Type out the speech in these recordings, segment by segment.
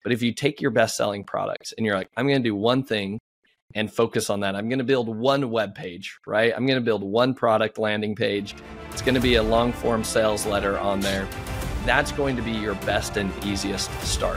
But if you take your best selling products and you're like, I'm going to do one thing and focus on that. I'm going to build one web page, right? I'm going to build one product landing page. It's going to be a long form sales letter on there. That's going to be your best and easiest start.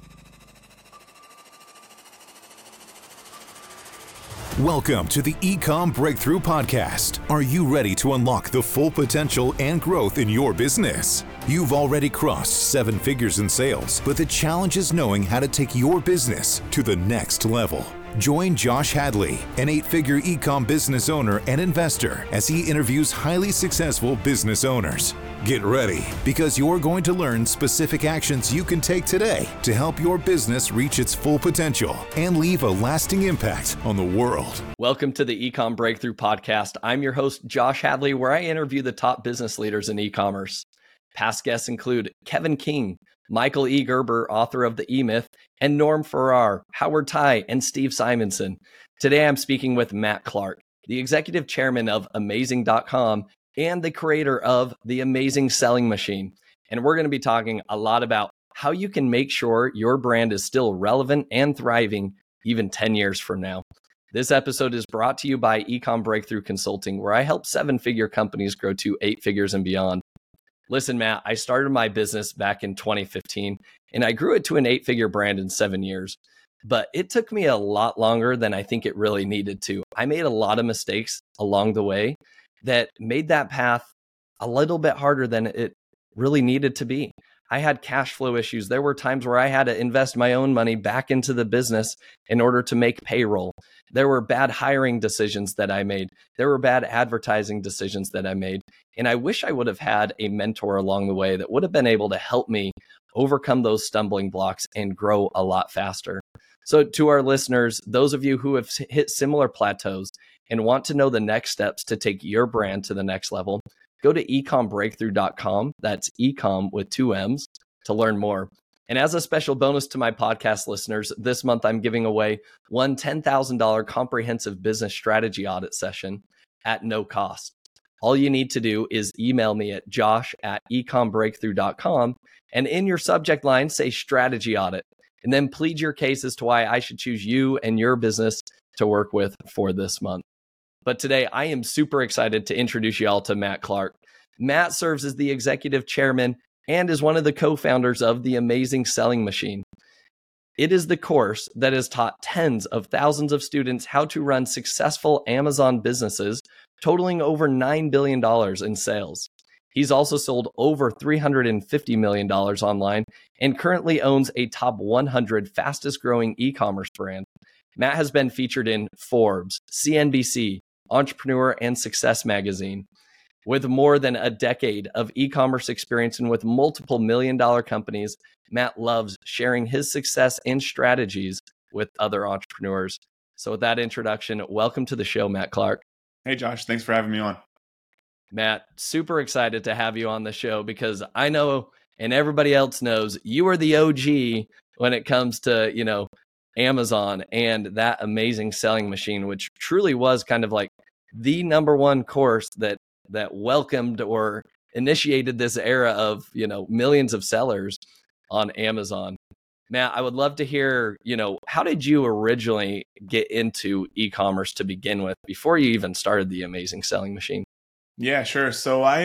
Welcome to the Ecom Breakthrough Podcast. Are you ready to unlock the full potential and growth in your business? You've already crossed 7 figures in sales, but the challenge is knowing how to take your business to the next level. Join Josh Hadley, an 8-figure ecom business owner and investor, as he interviews highly successful business owners. Get ready, because you're going to learn specific actions you can take today to help your business reach its full potential and leave a lasting impact on the world. Welcome to the Ecom Breakthrough Podcast. I'm your host, Josh Hadley, where I interview the top business leaders in e-commerce. Past guests include Kevin King, Michael E. Gerber, author of The E-Myth, and Norm Farrar, Howard Tai, and Steve Simonson. Today, I'm speaking with Matt Clark, the executive chairman of Amazing.com and the creator of The Amazing Selling Machine. And we're going to be talking a lot about how you can make sure your brand is still relevant and thriving even 10 years from now. This episode is brought to you by Ecom Breakthrough Consulting, where I help 7-figure companies grow to 8 figures and beyond. Listen, Matt, I started my business back in 2015, and I grew it to an 8-figure brand in 7 years. But it took me a lot longer than I think it really needed to. I made a lot of mistakes along the way that made that path a little bit harder than it really needed to be. I had cash flow issues. There were times where I had to invest my own money back into the business in order to make payroll. There were bad hiring decisions that I made. There were bad advertising decisions that I made. And I wish I would have had a mentor along the way that would have been able to help me overcome those stumbling blocks and grow a lot faster. So to our listeners, those of you who have hit similar plateaus and want to know the next steps to take your brand to the next level, go to ecombreakthrough.com. That's ecom with 2 M's to learn more. And as a special bonus to my podcast listeners, this month I'm giving away one $10,000 comprehensive business strategy audit session at no cost. All you need to do is email me at josh@ecombreakthrough.com, and in your subject line, say strategy audit, and then plead your case as to why I should choose you and your business to work with for this month. But today, I am super excited to introduce you all to Matt Clark. Matt serves as the executive chairman and is one of the co-founders of The Amazing Selling Machine. It is the course that has taught tens of thousands of students how to run successful Amazon businesses, totaling over $9 billion in sales. He's also sold over $350 million online and currently owns a top 100 fastest growing e-commerce brand. Matt has been featured in Forbes, CNBC, Entrepreneur, and Success Magazine. With more than a decade of e-commerce experience and with multiple million-dollar companies, Matt loves sharing his success and strategies with other entrepreneurs. So with that introduction, welcome to the show, Matt Clark. Hey, Josh. Thanks for having me on. Matt, super excited to have you on the show because I know, and everybody else knows, you are the OG when it comes to, Amazon and that Amazing Selling Machine, which truly was kind of like the number one course that welcomed or initiated this era of, millions of sellers on Amazon. Matt, I would love to hear, how did you originally get into e-commerce to begin with before you even started the Amazing Selling Machine? Yeah, sure. So I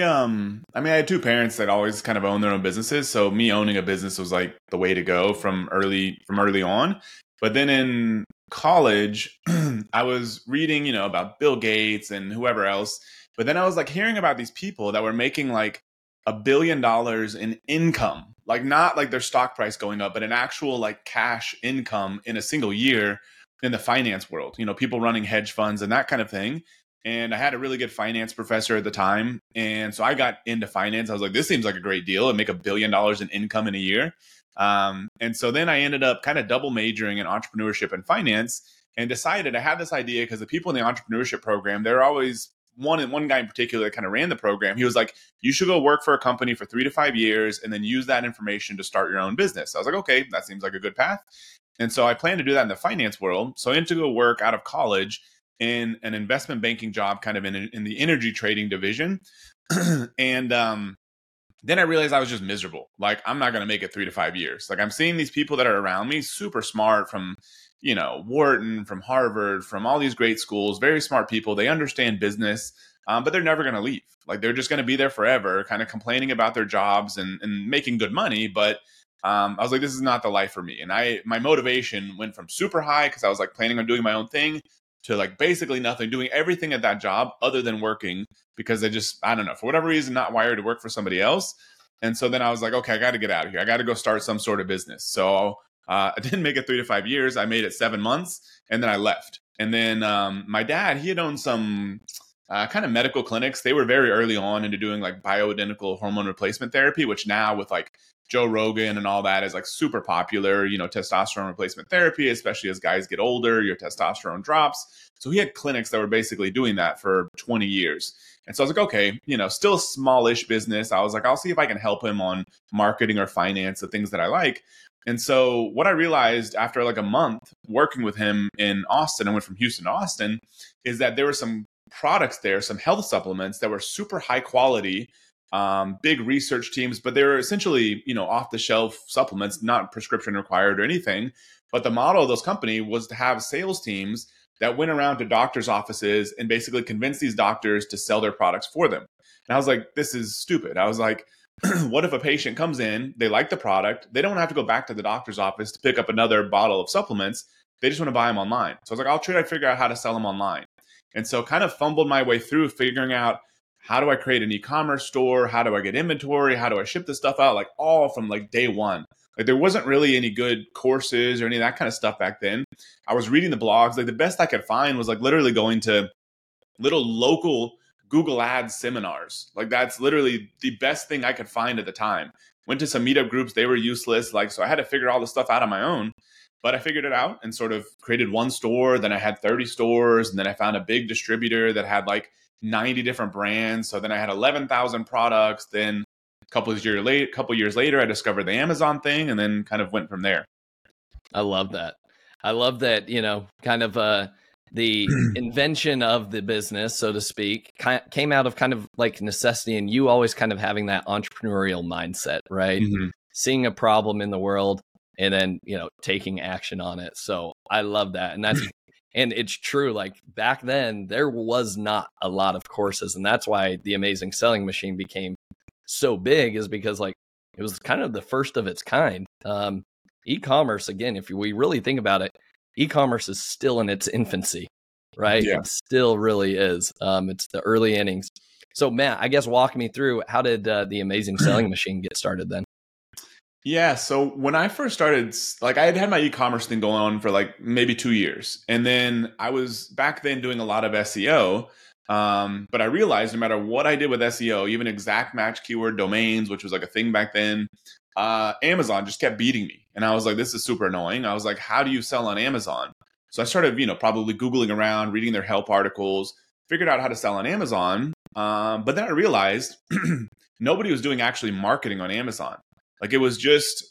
had 2 parents that always kind of owned their own businesses. So me owning a business was like the way to go from early on. But then in college, I was reading, about Bill Gates and whoever else. But then I was like hearing about these people that were making like $1 billion in income, like not like their stock price going up, but an actual like cash income in a single year in the finance world, people running hedge funds and that kind of thing. And I had a really good finance professor at the time. And so I got into finance. I was like, this seems like a great deal and make $1 billion in income in a year. And so then I ended up kind of double majoring in entrepreneurship and finance and decided I had this idea because the people in the entrepreneurship program, they're always one guy in particular that kind of ran the program. He was like, you should go work for a company for 3 to 5 years and then use that information to start your own business. I was like, okay, that seems like a good path. And so I plan to do that in the finance world. So I went to go work out of college in an investment banking job, kind of in the energy trading division. And then I realized I was just miserable. Like, I'm not going to make it 3 to 5 years. Like, I'm seeing these people that are around me, super smart, from, Wharton, from Harvard, from all these great schools, very smart people. They understand business, but they're never going to leave. Like, they're just going to be there forever, kind of complaining about their jobs and making good money. But I was like, this is not the life for me. And my motivation went from super high, because I was like planning on doing my own thing, to like basically nothing, doing everything at that job other than working, because I don't know, for whatever reason, not wired to work for somebody else. And so then I was like, okay, I got to get out of here. I got to go start some sort of business. So I didn't make it 3 to 5 years. I made it 7 months, and then I left. And then my dad, he had owned some kind of medical clinics. They were very early on into doing like bioidentical hormone replacement therapy, which now with like Joe Rogan and all that is like super popular, testosterone replacement therapy, especially as guys get older, your testosterone drops. So he had clinics that were basically doing that for 20 years. And so I was like, okay, still a smallish business. I was like, I'll see if I can help him on marketing or finance, the things that I like. And so what I realized after like a month working with him in Austin, I went from Houston to Austin, is that there were some products there, some health supplements that were super high quality, big research teams, but they were essentially, off the shelf supplements, not prescription required or anything. But the model of those companies was to have sales teams that went around to doctors' offices and basically convinced these doctors to sell their products for them. And I was like, this is stupid. I was like, what if a patient comes in, they like the product, they don't have to go back to the doctor's office to pick up another bottle of supplements. They just want to buy them online. So I was like, I'll try to figure out how to sell them online. And so kind of fumbled my way through figuring out, how do I create an e-commerce store? How do I get inventory? How do I ship this stuff out? Like all from like day one. Like there wasn't really any good courses or any of that kind of stuff back then. I was reading the blogs. Like the best I could find was like literally going to little local Google Ads seminars. Like that's literally the best thing I could find at the time. Went to some meetup groups. They were useless. Like, so I had to figure all this stuff out on my own. But I figured it out and sort of created one store. Then I had 30 stores. And then I found a big distributor that had like 90 different brands. So then I had 11,000 products. Then a couple years later, I discovered the Amazon thing and then kind of went from there. I love that. Kind of the invention of the business, so to speak, came out of kind of like necessity, and you always kind of having that entrepreneurial mindset, right? Mm-hmm. Seeing a problem in the world and then, taking action on it. So I love that. And and it's true. Like back then there was not a lot of courses, and that's why the Amazing Selling Machine became so big, is because like it was kind of the first of its kind. E-commerce, again, if we really think about it, e-commerce is still in its infancy, right? Yeah. It still really is. It's the early innings. So Matt, I guess walk me through, how did the Amazing Selling Machine get started then? Yeah. So when I first started, like I had my e-commerce thing going on for like maybe 2 years. And then I was back then doing a lot of SEO. But I realized no matter what I did with SEO, even exact match keyword domains, which was like a thing back then, Amazon just kept beating me. And I was like, this is super annoying. I was like, how do you sell on Amazon? So I started, probably Googling around, reading their help articles, figured out how to sell on Amazon. But then I realized nobody was doing actually marketing on Amazon. Like it was just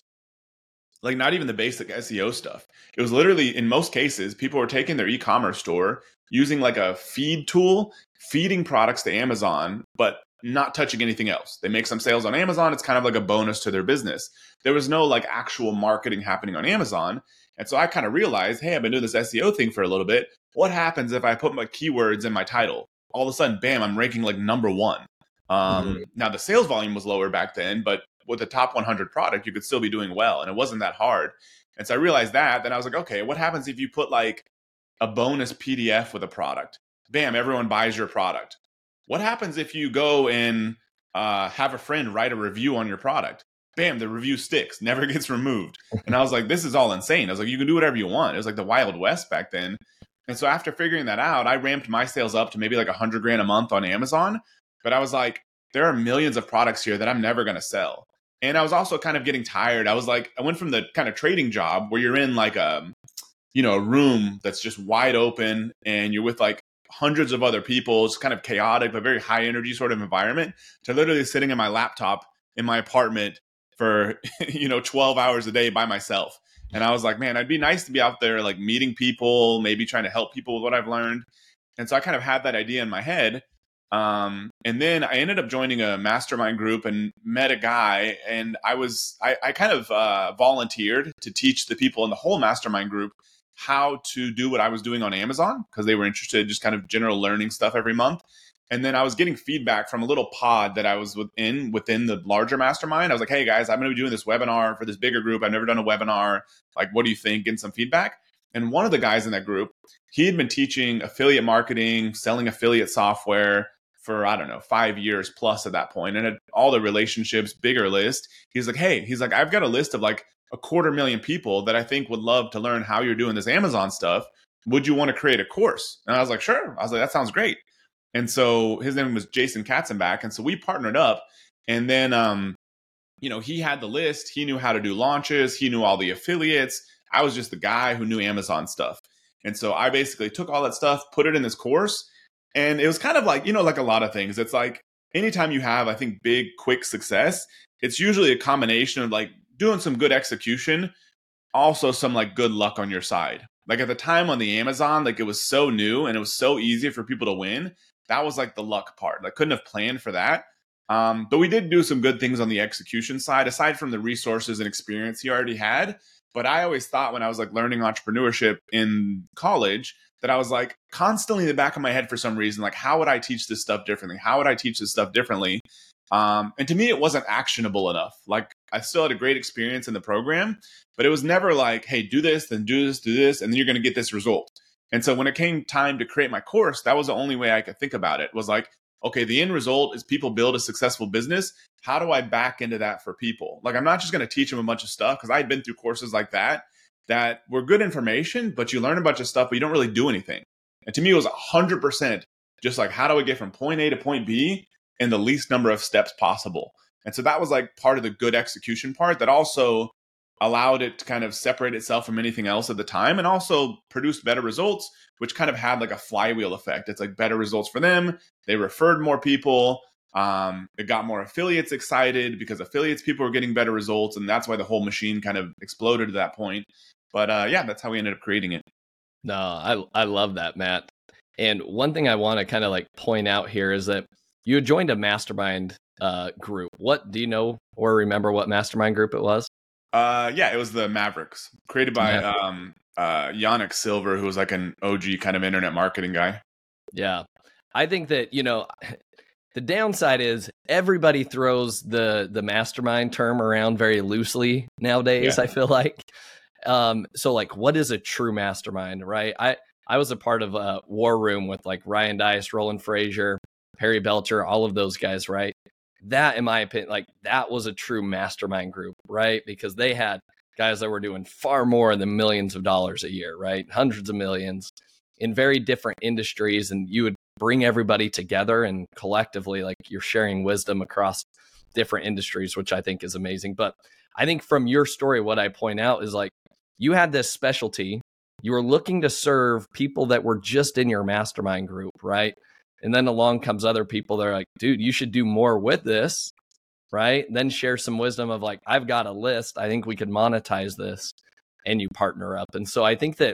like not even the basic SEO stuff. It was literally, in most cases, people were taking their e-commerce store, using like a feed tool, feeding products to Amazon, but not touching anything else. They make some sales on Amazon. It's kind of like a bonus to their business. There was no like actual marketing happening on Amazon. And so I kind of realized, hey, I've been doing this SEO thing for a little bit. What happens if I put my keywords in my title? All of a sudden, bam, I'm ranking like number one. Now the sales volume was lower back then, but with the top 100 product, you could still be doing well. And it wasn't that hard. And so I realized that. Then I was like, okay, what happens if you put like a bonus PDF with a product? Bam, everyone buys your product. What happens if you go and have a friend write a review on your product? Bam, the review sticks, never gets removed. And I was like, this is all insane. I was like, you can do whatever you want. It was like the Wild West back then. And so after figuring that out, I ramped my sales up to maybe like $100,000 a month on Amazon. But I was like, there are millions of products here that I'm never going to sell. And I was also kind of getting tired. I was like, I went from the kind of trading job where you're in like a room that's just wide open and you're with like hundreds of other people. It's kind of chaotic, but very high energy sort of environment, to literally sitting in my laptop in my apartment for, 12 hours a day by myself. And I was like, man, it'd be nice to be out there, like meeting people, maybe trying to help people with what I've learned. And so I kind of had that idea in my head. And then I ended up joining a mastermind group and met a guy, and I kind of volunteered to teach the people in the whole mastermind group how to do what I was doing on Amazon, because they were interested in just kind of general learning stuff every month. And then I was getting feedback from a little pod that I was within the larger mastermind. I was like, hey guys, I'm going to be doing this webinar for this bigger group. I've never done a webinar. Like, what do you think? Getting some feedback. And one of the guys in that group, he had been teaching affiliate marketing, selling affiliate software for, I don't know, 5 years plus at that point, and had all the relationships, bigger list. He's like, hey, I've got a list of like 250,000 people that I think would love to learn how you're doing this Amazon stuff. Would you want to create a course? And I was like, sure. I was like, that sounds great. And so his name was Jason Katzenbach. And so we partnered up, and then, he had the list. He knew how to do launches. He knew all the affiliates. I was just the guy who knew Amazon stuff. And so I basically took all that stuff, put it in this course. And it was kind of like, like a lot of things. It's like anytime you have, I think, big, quick success, it's usually a combination of like doing some good execution, also some like good luck on your side. Like at the time on the Amazon, like it was so new and it was so easy for people to win. That was like the luck part. I couldn't have planned for that. But we did do some good things on the execution side, aside from the resources and experience he already had. But I always thought when I was like learning entrepreneurship in college that I was like constantly in the back of my head for some reason, like, how would I teach this stuff differently? How would I teach this stuff differently? And to me, it wasn't actionable enough. Like I still had a great experience in the program, but it was never like, hey, do this, then do this, and then you're going to get this result. And so when it came time to create my course, that was the only way I could think about it. Was like, okay, the end result is people build a successful business. How do I back into that for people? Like, I'm not just going to teach them a bunch of stuff, because I had been through courses like that were good information, but you learn a bunch of stuff, but you don't really do anything. And to me, it was 100% just like, how do I get from point A to point B in the least number of steps possible? And so that was like part of the good execution part that also allowed it to kind of separate itself from anything else at the time, and also produce better results, which kind of had like a flywheel effect. It's like better results for them. They referred more people. It got more affiliates excited because affiliates people were getting better results. And that's why the whole machine kind of exploded at that point. But yeah, that's how we ended up creating it. No, I love that, Matt. And one thing I want to kind of like point out here is that you had joined a mastermind group. What do you know or remember what mastermind group it was? Yeah, it was the Mavericks, created by Yannick Silver, who was like an OG kind of internet marketing guy. Yeah. I think that, the downside is everybody throws the mastermind term around very loosely nowadays, yeah. I feel like. So like, what is a true mastermind, right? I was a part of a War Room with like Ryan Dice, Roland Frazier, Perry Belcher, all of those guys, right? That, in my opinion, like that was a true mastermind group, right? Because they had guys that were doing far more than millions of dollars a year, right? Hundreds of millions in very different industries. And you would bring everybody together and collectively, like you're sharing wisdom across different industries, which I think is amazing. But I think from your story, what I point out is like, you had this specialty, you were looking to serve people that were just in your mastermind group, right? And then along comes other people that are like, dude, you should do more with this, right? Then share some wisdom of like, I've got a list. I think we could monetize this, and you partner up. And so I think that,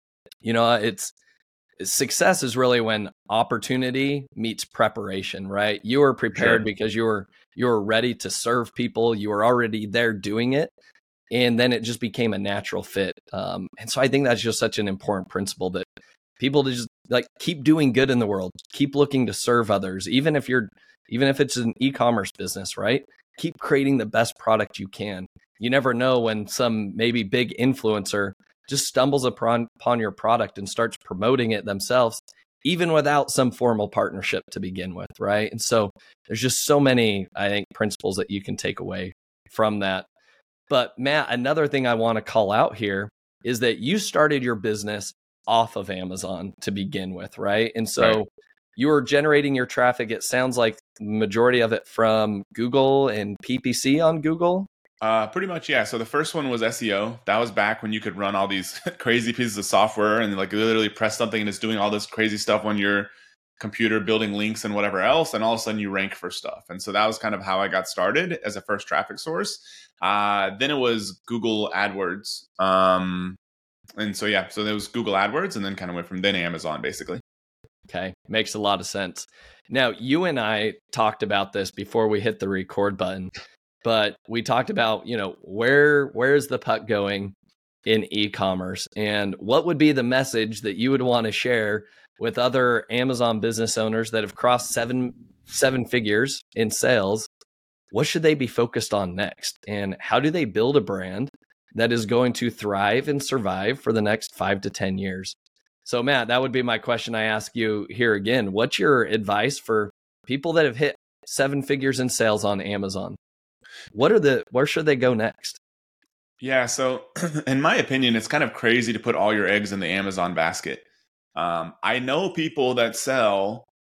it's success is really when opportunity meets preparation, right? You were prepared because you were ready to serve people. You were already there doing it. And then it just became a natural fit. And so I think that's just such an important principle that people to just like keep doing good in the world, keep looking to serve others, even if it's an e-commerce business, right? Keep creating the best product you can. You never know when some maybe big influencer just stumbles upon your product and starts promoting it themselves, even without some formal partnership to begin with, right? And so there's just so many, I think, principles that you can take away from that. But Matt, another thing I want to call out here is that you started your business off of Amazon to begin with, right? And so you were generating your traffic, it sounds like the majority of it from Google and PPC on Google. Pretty much, yeah. So the first one was SEO. That was back when you could run all these crazy pieces of software and like literally press something and it's doing all this crazy stuff on your computer, building links and whatever else. And all of a sudden you rank for stuff. And so that was kind of how I got started as a first traffic source. Then it was Google AdWords. And so, yeah, so there was Google AdWords and then kind of went from then Amazon basically. Okay. Makes a lot of sense. Now, you and I talked about this before we hit the record button, but we talked about, where's the puck going in e-commerce, and what would be the message that you would want to share with other Amazon business owners that have crossed seven figures in sales? What should they be focused on next? And how do they build a brand that is going to thrive and survive for the next 5 to 10 years? So Matt, that would be my question I ask you here again. What's your advice for people that have hit 7 figures in sales on Amazon? Where should they go next? Yeah, so in my opinion, it's kind of crazy to put all your eggs in the Amazon basket. I know people that sell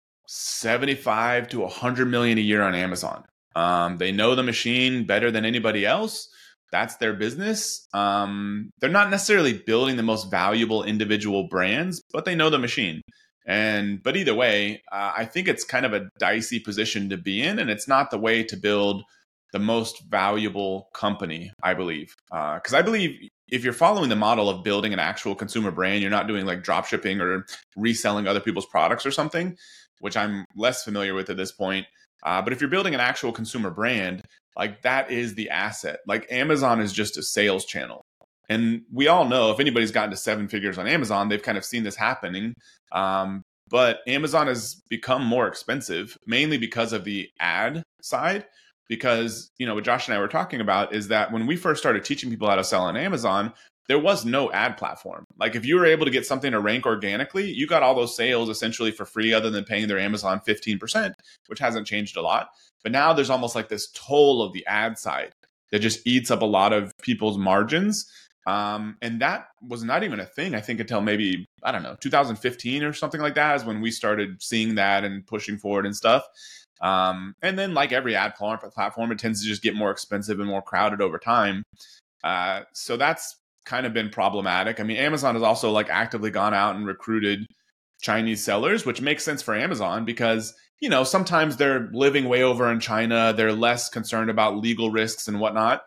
75 to 100 million a year on Amazon. They know the machine better than anybody else. That's their business. They're not necessarily building the most valuable individual brands, but they know the machine. But either way, I think it's kind of a dicey position to be in, and it's not the way to build the most valuable company, I believe. Because I believe if you're following the model of building an actual consumer brand, you're not doing like drop shipping or reselling other people's products or something, which I'm less familiar with at this point. But if you're building an actual consumer brand, like that is the asset. Like Amazon is just a sales channel. And we all know if anybody's gotten to 7 figures on Amazon, they've kind of seen this happening. But Amazon has become more expensive, mainly because of the ad side. Because, what Josh and I were talking about is that when we first started teaching people how to sell on Amazon, there was no ad platform. Like if you were able to get something to rank organically, you got all those sales essentially for free other than paying their Amazon 15%, which hasn't changed a lot. But now there's almost like this toll of the ad side that just eats up a lot of people's margins. And that was not even a thing, I think, until maybe, 2015 or something like that is when we started seeing that and pushing forward and stuff. And then like every ad platform, it tends to just get more expensive and more crowded over time. So that's kind of been problematic. I mean, Amazon has also like actively gone out and recruited Chinese sellers, which makes sense for Amazon because, sometimes they're living way over in China. They're less concerned about legal risks and whatnot.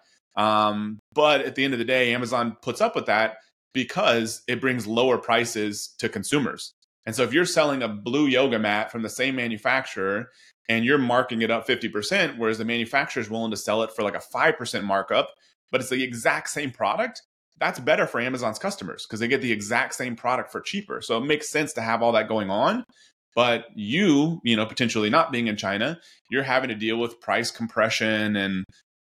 But at the end of the day, Amazon puts up with that because it brings lower prices to consumers. And so if you're selling a blue yoga mat from the same manufacturer and you're marking it up 50%, whereas the manufacturer is willing to sell it for like a 5% markup, but it's the exact same product, that's better for Amazon's customers because they get the exact same product for cheaper. So it makes sense to have all that going on. But you potentially not being in China, you're having to deal with price compression and,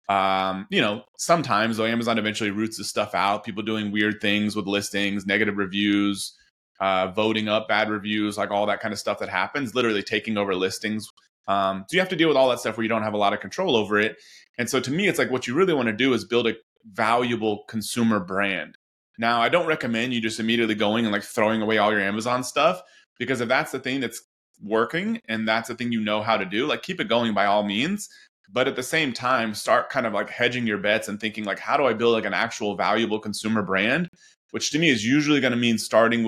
sometimes though Amazon eventually roots this stuff out, people doing weird things with listings, negative reviews, voting up bad reviews, like all that kind of stuff that happens, literally taking over listings. So you have to deal with all that stuff where you don't have a lot of control over it. And so to me, it's like what you really want to do is build a valuable consumer brand. Now, I don't recommend you just immediately going and like throwing away all your Amazon stuff, because if that's the thing that's working and that's the thing you know how to do, like keep it going by all means. But at the same time, start kind of like hedging your bets and thinking like, how do I build like an actual valuable consumer brand? Which to me is usually going to mean starting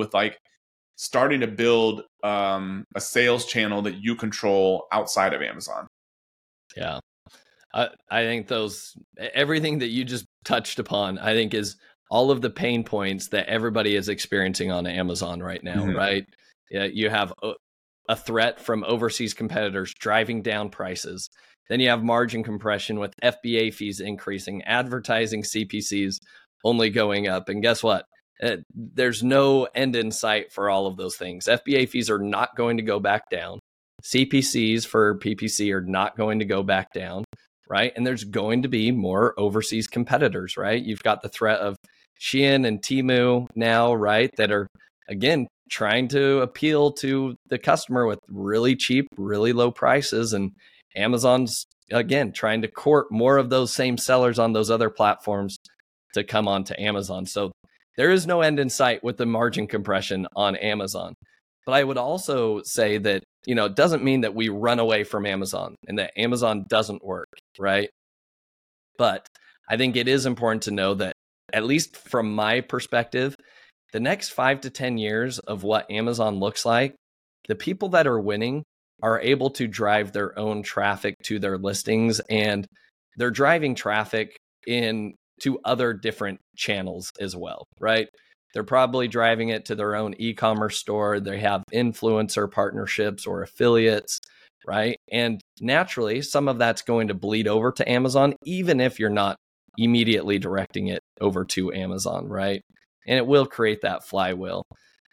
to build a sales channel that you control outside of Amazon. Yeah. I think everything that you just touched upon, I think is all of the pain points that everybody is experiencing on Amazon right now, right? Yeah, you have a threat from overseas competitors driving down prices. Then you have margin compression with FBA fees increasing, advertising CPCs only going up. And guess what? There's no end in sight for all of those things. FBA fees are not going to go back down. CPCs for PPC are not going to go back down, right? And there's going to be more overseas competitors, right? You've got the threat of Shein and Temu now, right? That are, again, trying to appeal to the customer with really cheap, really low prices. And Amazon's, again, trying to court more of those same sellers on those other platforms to come onto Amazon. So there is no end in sight with the margin compression on Amazon. But I would also say that, it doesn't mean that we run away from Amazon and that Amazon doesn't work, right? But I think it is important to know that, at least from my perspective, the next 5 to 10 years of what Amazon looks like, the people that are winning are able to drive their own traffic to their listings, and they're driving traffic into other different channels as well, right? They're probably driving it to their own e-commerce store. They have influencer partnerships or affiliates, right? And naturally, some of that's going to bleed over to Amazon, even if you're not immediately directing it over to Amazon, right? And it will create that flywheel.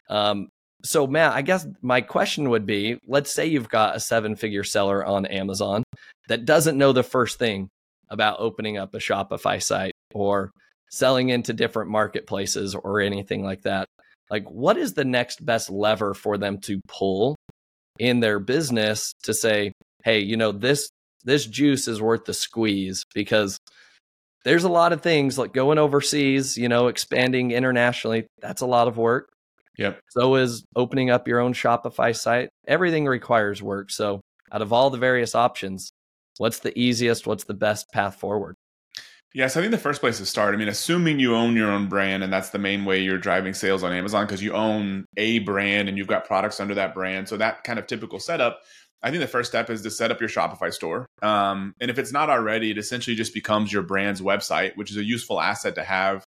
So Matt, I guess my question would be, let's say you've got a 7-figure seller on Amazon that doesn't know the first thing about opening up a Shopify site or selling into different marketplaces or anything like that. Like, what is the next best lever for them to pull in their business to say, hey, this juice is worth the squeeze? Because there's a lot of things like going overseas, expanding internationally. That's a lot of work. Yep. So is opening up your own Shopify site. Everything requires work. So out of all the various options, what's the easiest? What's the best path forward? Yes, I think the first place to start, assuming you own your own brand and that's the main way you're driving sales on Amazon because you own a brand and you've got products under that brand. So that kind of typical setup, I think the first step is to set up your Shopify store. And if it's not already, it essentially just becomes your brand's website, which is a useful asset to have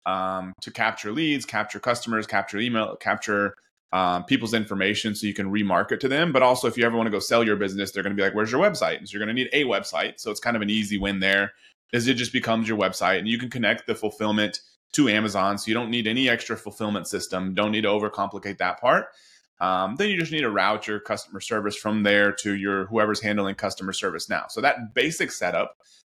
to capture leads, capture customers, capture email, capture people's information so you can remarket to them. But also if you ever want to go sell your business, they're going to be like, where's your website? And so you're going to need a website. So it's kind of an easy win there. Is it just becomes your website and you can connect the fulfillment to Amazon. So you don't need any extra fulfillment system. Don't need to overcomplicate that part. Then you just need to route your customer service from there to your whoever's handling customer service now. So that basic setup,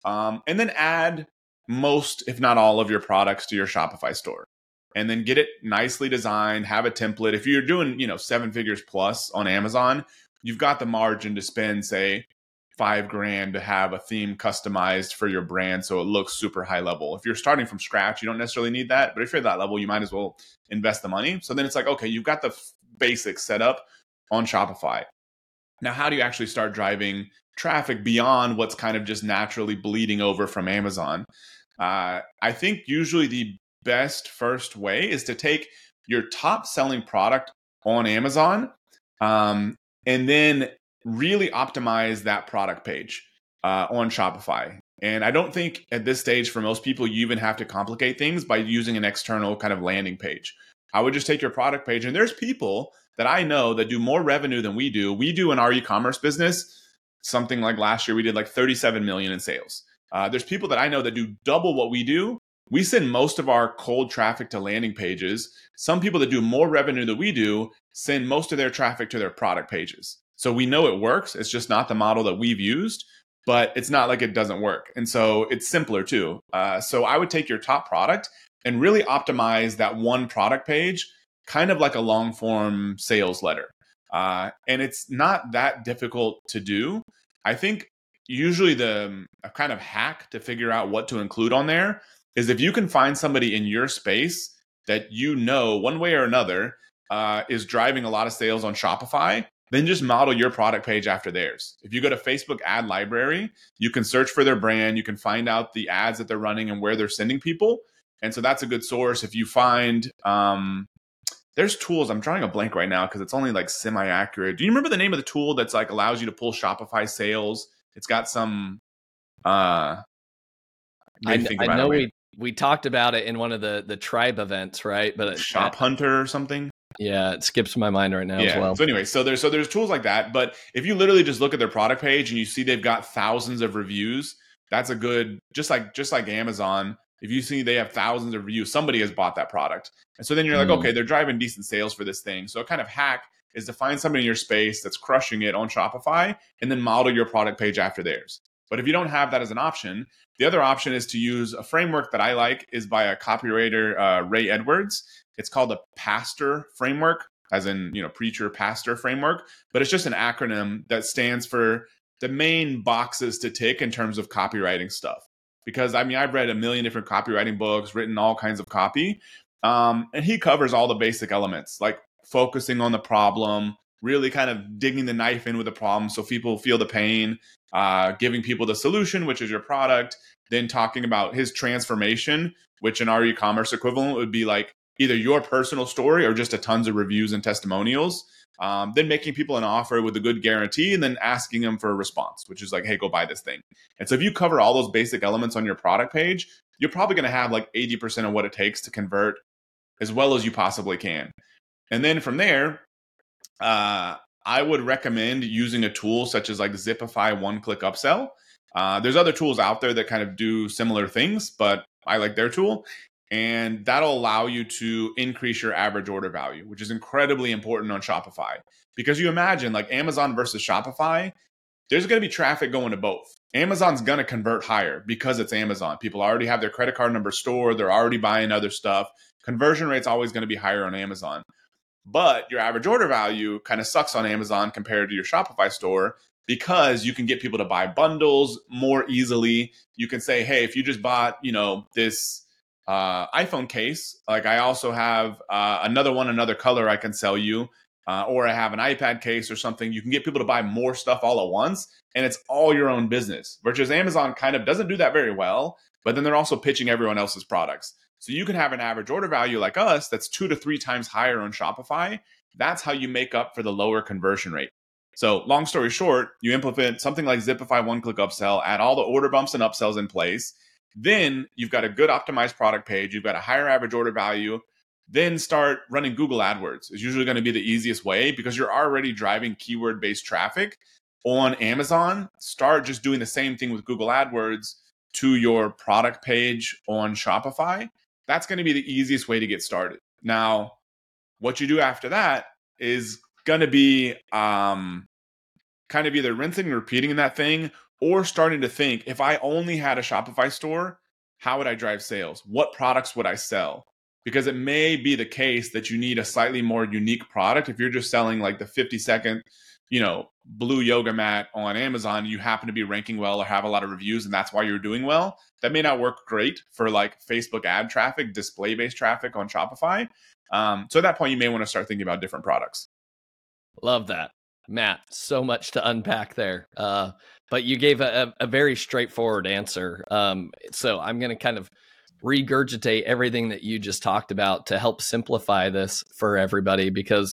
and then add most, if not all of your products to your Shopify store and then get it nicely designed, have a template. If you're doing, 7 figures plus on Amazon, you've got the margin to spend, say, $5,000 to have a theme customized for your brand so it looks super high level. If you're starting from scratch, you don't necessarily need that. But if you're at that level, you might as well invest the money. So then it's like, okay, you've got the basic setup on Shopify. Now, how do you actually start driving traffic beyond what's kind of just naturally bleeding over from Amazon? I think usually the best first way is to take your top selling product on Amazon and then really optimize that product page on Shopify. And I don't think at this stage for most people, you even have to complicate things by using an external kind of landing page. I would just take your product page. And there's people that I know that do more revenue than we do. We do in our e-commerce business, something like last year, we did like 37 million in sales. There's people that I know that do double what we do. We send most of our cold traffic to landing pages. Some people that do more revenue than we do send most of their traffic to their product pages. So we know it works. It's just not the model that we've used, but it's not like it doesn't work. And so it's simpler too. So I would take your top product and really optimize that one product page, kind of like a long form sales letter. And it's not that difficult to do. I think usually the kind of hack to figure out what to include on there is if you can find somebody in your space that one way or another is driving a lot of sales on Shopify, then just model your product page after theirs. If you go to Facebook ad library, you can search for their brand. You can find out the ads that they're running and where they're sending people. And so that's a good source. If you find, there's tools, I'm drawing a blank right now because it's only like semi-accurate. Do you remember the name of the tool that's like allows you to pull Shopify sales? It's got some, I know we talked about it in one of the tribe events, right? But Shop Hunter or something. Yeah, it skips my mind right now as well. So anyway, so there's tools like that. But if you literally just look at their product page and you see they've got thousands of reviews, that's a good, just like Amazon, if you see they have thousands of reviews, somebody has bought that product. And so then you're like, okay, they're driving decent sales for this thing. So a kind of hack is to find somebody in your space that's crushing it on Shopify and then model your product page after theirs. But if you don't have that as an option, the other option is to use a framework that I like is by a copywriter, Ray Edwards. It's called the PASTOR framework, as in, preacher, pastor framework. But it's just an acronym that stands for the main boxes to tick in terms of copywriting stuff. Because, I've read a million different copywriting books, written all kinds of copy. And he covers all the basic elements, like focusing on the problem, really kind of digging the knife in with the problem so people feel the pain, giving people the solution, which is your product, then talking about his transformation, which in our e-commerce equivalent would be like either your personal story or just a tons of reviews and testimonials, then making people an offer with a good guarantee and then asking them for a response, which is like, hey, go buy this thing. And so if you cover all those basic elements on your product page, you're probably going to have like 80% of what it takes to convert as well as you possibly can. And then from there, I would recommend using a tool such as like Zipify one-click upsell. There's other tools out there that kind of do similar things, but I like their tool. And that'll allow you to increase your average order value, which is incredibly important on Shopify. Because you imagine like Amazon versus Shopify, there's going to be traffic going to both. Amazon's going to convert higher because it's Amazon. People already have their credit card number stored. They're already buying other stuff. Conversion rate's always going to be higher on Amazon. But your average order value kind of sucks on Amazon compared to your Shopify store because you can get people to buy bundles more easily. You can say, hey, if you just bought, this iPhone case, like I also have another color I can sell you, or I have an iPad case or something. You can get people to buy more stuff all at once, and it's all your own business. Versus Amazon kind of doesn't do that very well, but then they're also pitching everyone else's products. So you can have an average order value like us that's 2 to 3 times higher on Shopify. That's how you make up for the lower conversion rate. So long story short, you implement something like Zipify one-click upsell, add all the order bumps and upsells in place. Then you've got a good optimized product page. You've got a higher average order value. Then start running Google AdWords. It's usually going to be the easiest way because you're already driving keyword-based traffic on Amazon. Start just doing the same thing with Google AdWords to your product page on Shopify. That's going to be the easiest way to get started. Now, what you do after that is going to be kind of either rinsing and repeating that thing or starting to think, if I only had a Shopify store, how would I drive sales? What products would I sell? Because it may be the case that you need a slightly more unique product. If you're just selling like the 50-second, blue yoga mat on Amazon, you happen to be ranking well or have a lot of reviews, and that's why you're doing well. That may not work great for like Facebook ad traffic, display-based traffic on Shopify. So at that point, you may want to start thinking about different products. Love that, Matt. So much to unpack there. But you gave a very straightforward answer. So I'm going to kind of regurgitate everything that you just talked about to help simplify this for everybody, because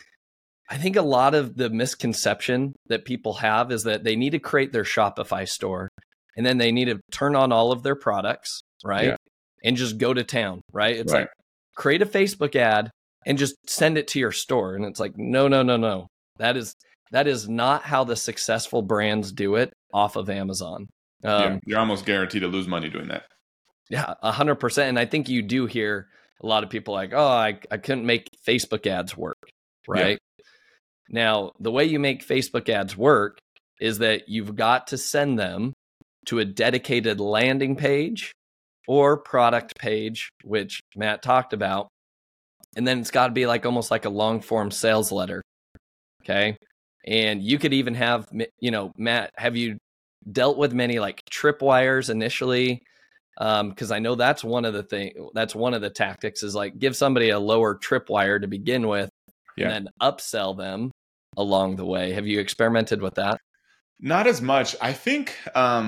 I think a lot of the misconception that people have is that they need to create their Shopify store and then they need to turn on all of their products, right? Yeah. And just go to town, right? It's like create a Facebook ad and just send it to your store. And it's like, no. That is not how the successful brands do it off of Amazon. You're almost guaranteed to lose money doing that. Yeah, 100%. And I think you do hear a lot of people like, oh, I couldn't make Facebook ads work, right? Yeah. Now, the way you make Facebook ads work is that you've got to send them to a dedicated landing page or product page, which Matt talked about. And then it's got to be like almost like a long form sales letter. Okay. And you could even have, Matt, have you dealt with many like tripwires initially? Because I know that's one of the tactics is like give somebody a lower tripwire to begin with and then upsell them along the way. Have you experimented with that? Not as much. I think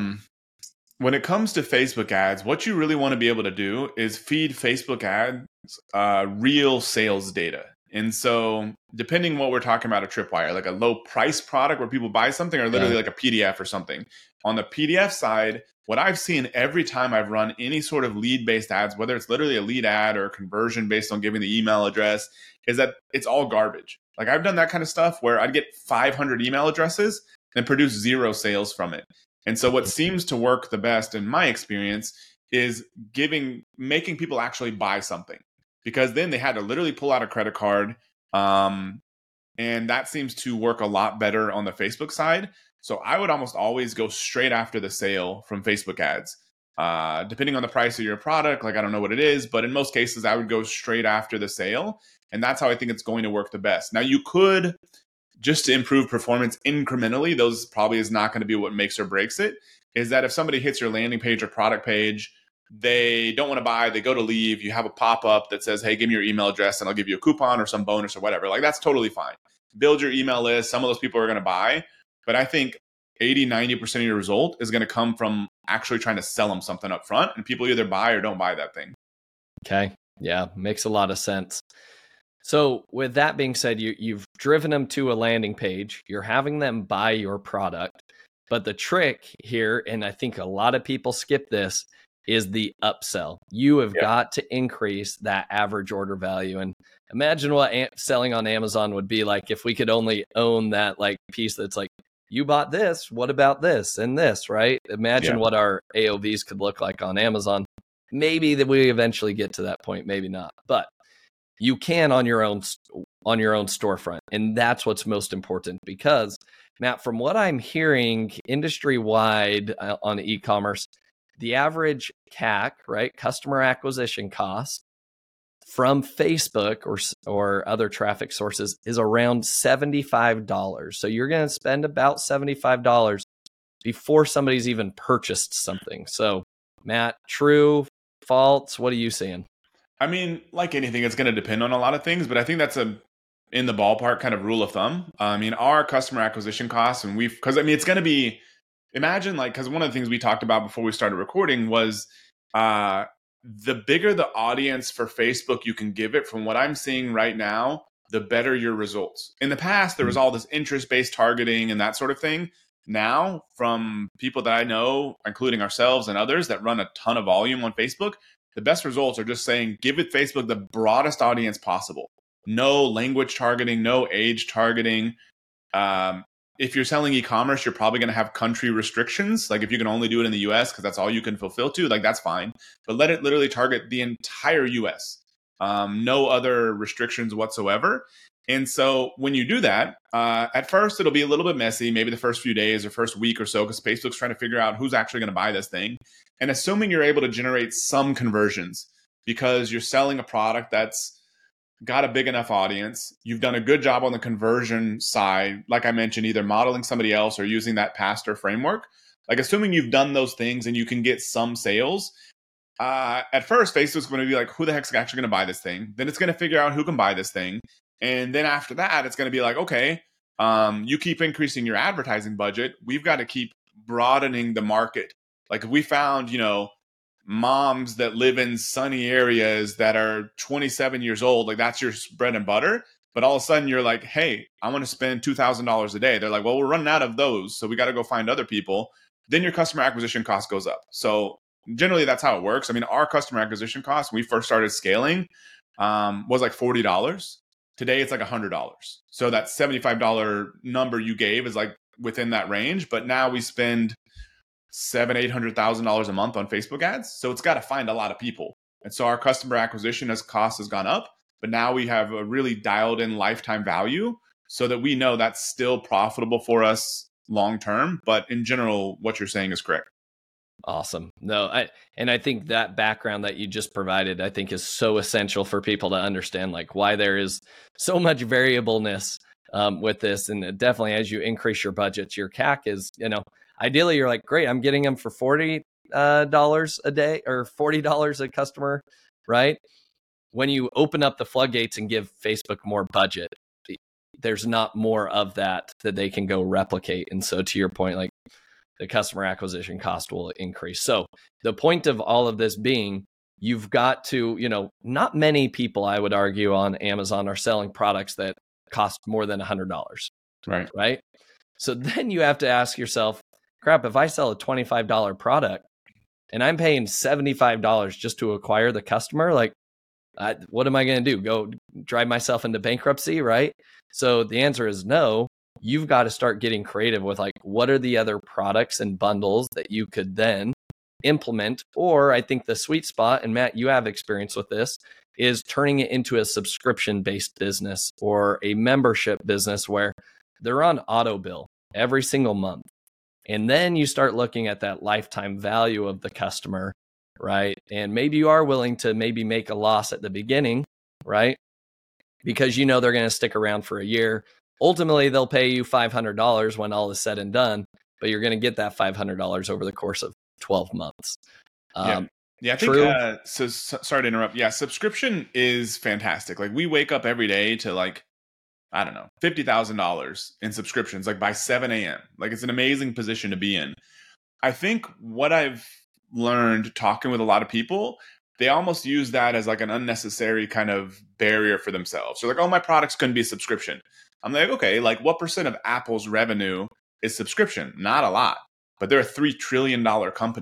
when it comes to Facebook ads, what you really want to be able to do is feed Facebook ads real sales data. And so depending what we're talking about, a tripwire, like a low price product where people buy something, or literally like a PDF or something. On the PDF side, what I've seen every time I've run any sort of lead-based ads, whether it's literally a lead ad or a conversion based on giving the email address, is that it's all garbage. Like I've done that kind of stuff where I'd get 500 email addresses and produce 0 sales from it. And so what seems to work the best in my experience is making people actually buy something, because then they had to literally pull out a credit card. And that seems to work a lot better on the Facebook side. So I would almost always go straight after the sale from Facebook ads. Depending on the price of your product, like I don't know what it is, but in most cases, I would go straight after the sale. And that's how I think it's going to work the best. Now you could, just to improve performance incrementally, those probably is not going to be what makes or breaks it, is that if somebody hits your landing page or product page, they don't want to buy, they go to leave, you have a pop-up that says, hey, give me your email address and I'll give you a coupon or some bonus or whatever. Like that's totally fine. Build your email list. Some of those people are going to buy. But I think 80-90% of your result is going to come from actually trying to sell them something up front, and people either buy or don't buy that thing. Okay. Yeah, makes a lot of sense. So with that being said, you've driven them to a landing page, you're having them buy your product. But the trick here, and I think a lot of people skip this, is the upsell. You have Yeah. got to increase that average order value. And imagine what selling on Amazon would be like if we could only own that like piece that's like, you bought this, what about this and this, right? Imagine what our AOVs could look like on Amazon. Maybe that we eventually get to that point, maybe not. But you can on your own storefront. And that's what's most important, because Matt, from what I'm hearing industry-wide on e-commerce, the average CAC, right, customer acquisition cost from Facebook or other traffic sources is around $75. So you're going to spend about $75 before somebody's even purchased something. So Matt, true, false, what are you seeing? I mean, like anything, it's going to depend on a lot of things, but I think that's in the ballpark kind of rule of thumb. I mean, our customer acquisition costs, and because I mean, it's going to be, imagine like, because one of the things we talked about before we started recording was the bigger the audience for Facebook you can give it, from what I'm seeing right now, the better your results. In the past, there was all this interest-based targeting and that sort of thing. Now, from people that I know, including ourselves and others that run a ton of volume on Facebook, the best results are just saying, give it Facebook the broadest audience possible. No language targeting, no age targeting. If you're selling e-commerce, you're probably going to have country restrictions. Like if you can only do it in the US because that's all you can fulfill to, like that's fine. But let it literally target the entire US. No other restrictions whatsoever. And so when you do that, at first it'll be a little bit messy, maybe the first few days or first week or so, because Facebook's trying to figure out who's actually going to buy this thing. And assuming you're able to generate some conversions because you're selling a product that's got a big enough audience, you've done a good job on the conversion side, like I mentioned, either modeling somebody else or using that Pastor framework. Like assuming you've done those things and you can get some sales, at first Facebook's going to be like, who the heck's actually going to buy this thing? Then it's going to figure out who can buy this thing. And then after that, it's going to be like, okay, you keep increasing your advertising budget. We've got to keep broadening the market. Like if we found, moms that live in sunny areas that are 27 years old, like that's your bread and butter. But all of a sudden you're like, hey, I want to spend $2,000 a day. They're like, well, we're running out of those, so we got to go find other people. Then your customer acquisition cost goes up. So generally that's how it works. I mean, our customer acquisition cost when we first started scaling was like $40. Today it's like $100. So that $75 number you gave is like within that range. But now we spend $700,000-$800,000 a month on Facebook ads. So it's got to find a lot of people. And so our customer acquisition cost has gone up, but now we have a really dialed in lifetime value so that we know that's still profitable for us long term. But in general, what you're saying is correct. Awesome. No, I think that background that you just provided, I think is so essential for people to understand like why there is so much variableness with this. And definitely as you increase your budgets, your CAC is, ideally, you're like, great, I'm getting them for $40 a day or $40 a customer, right? When you open up the floodgates and give Facebook more budget, there's not more of that they can go replicate. And so to your point, like the customer acquisition cost will increase. So the point of all of this being, you've got to, not many people, I would argue, on Amazon are selling products that cost more than $100. Right. So then you have to ask yourself, crap, if I sell a $25 product and I'm paying $75 just to acquire the customer, like, what am I going to do? Go drive myself into bankruptcy, right? So the answer is no. You've got to start getting creative with like, what are the other products and bundles that you could then implement? Or I think the sweet spot, and Matt, you have experience with this, is turning it into a subscription-based business or a membership business where they're on auto bill every single month. And then you start looking at that lifetime value of the customer, right? And maybe you are willing to maybe make a loss at the beginning, right? Because they're going to stick around for a year. Ultimately, they'll pay you $500 when all is said and done, but you're going to get that $500 over the course of 12 months. Yeah, I think, sorry to interrupt. Yeah, subscription is fantastic. Like we wake up every day to like, I don't know, $50,000 in subscriptions, like by 7 a.m. Like it's an amazing position to be in. I think what I've learned talking with a lot of people, they almost use that as like an unnecessary kind of barrier for themselves. They're like, oh, my products couldn't be a subscription. I'm like, okay, like what % of Apple's revenue is subscription? Not a lot, but they're a $3 trillion company.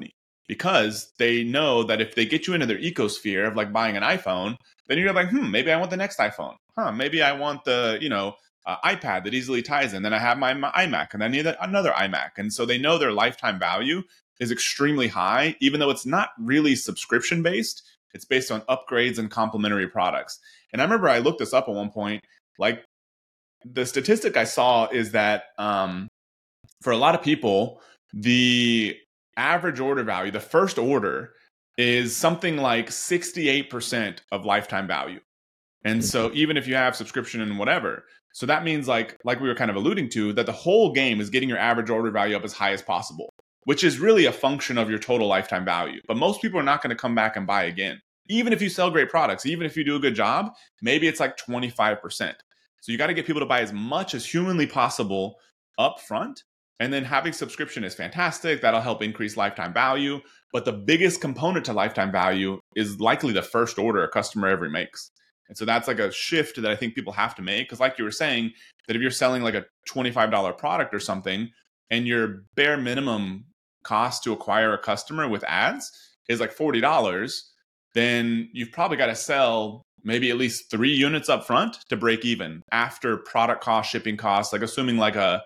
because they know that if they get you into their ecosphere of like buying an iPhone, then you're like, maybe I want the next iPhone. Maybe I want the, iPad that easily ties in. Then I have my iMac and I need another iMac. And so they know their lifetime value is extremely high, even though it's not really subscription based. It's based on upgrades and complementary products. And I remember I looked this up at one point, like the statistic I saw is that for a lot of people, the average order value, the first order, is something like 68% of lifetime value. And so even if you have subscription and whatever, so that means like we were kind of alluding to, that the whole game is getting your average order value up as high as possible, which is really a function of your total lifetime value. But most people are not going to come back and buy again. Even if you sell great products, even if you do a good job, maybe it's like 25%. So you got to get people to buy as much as humanly possible up front. And then having subscription is fantastic. That'll help increase lifetime value. But the biggest component to lifetime value is likely the first order a customer ever makes. And so that's like a shift that I think people have to make. Because like you were saying, that if you're selling like a $25 product or something, and your bare minimum cost to acquire a customer with ads is like $40, then you've probably got to sell maybe at least 3 units up front to break even after product cost, shipping costs, like assuming like a,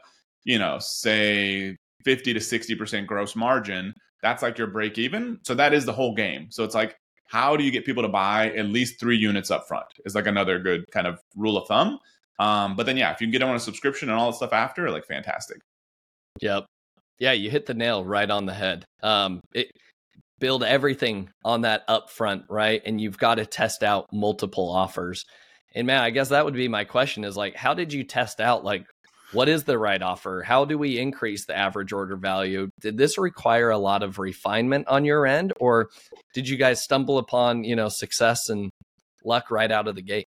say 50 to 60% gross margin, that's like your break even. So that is the whole game. So it's like, how do you get people to buy at least 3 units up front is like another good kind of rule of thumb. But then, if you can get on a subscription and all that stuff after, like fantastic. Yep. Yeah, you hit the nail right on the head. Build everything on that upfront, right? And you've got to test out multiple offers. And man, I guess that would be my question is like, how did you test out, like, what is the right offer? How do we increase the average order value? Did this require a lot of refinement on your end, or did you guys stumble upon, success and luck right out of the gate?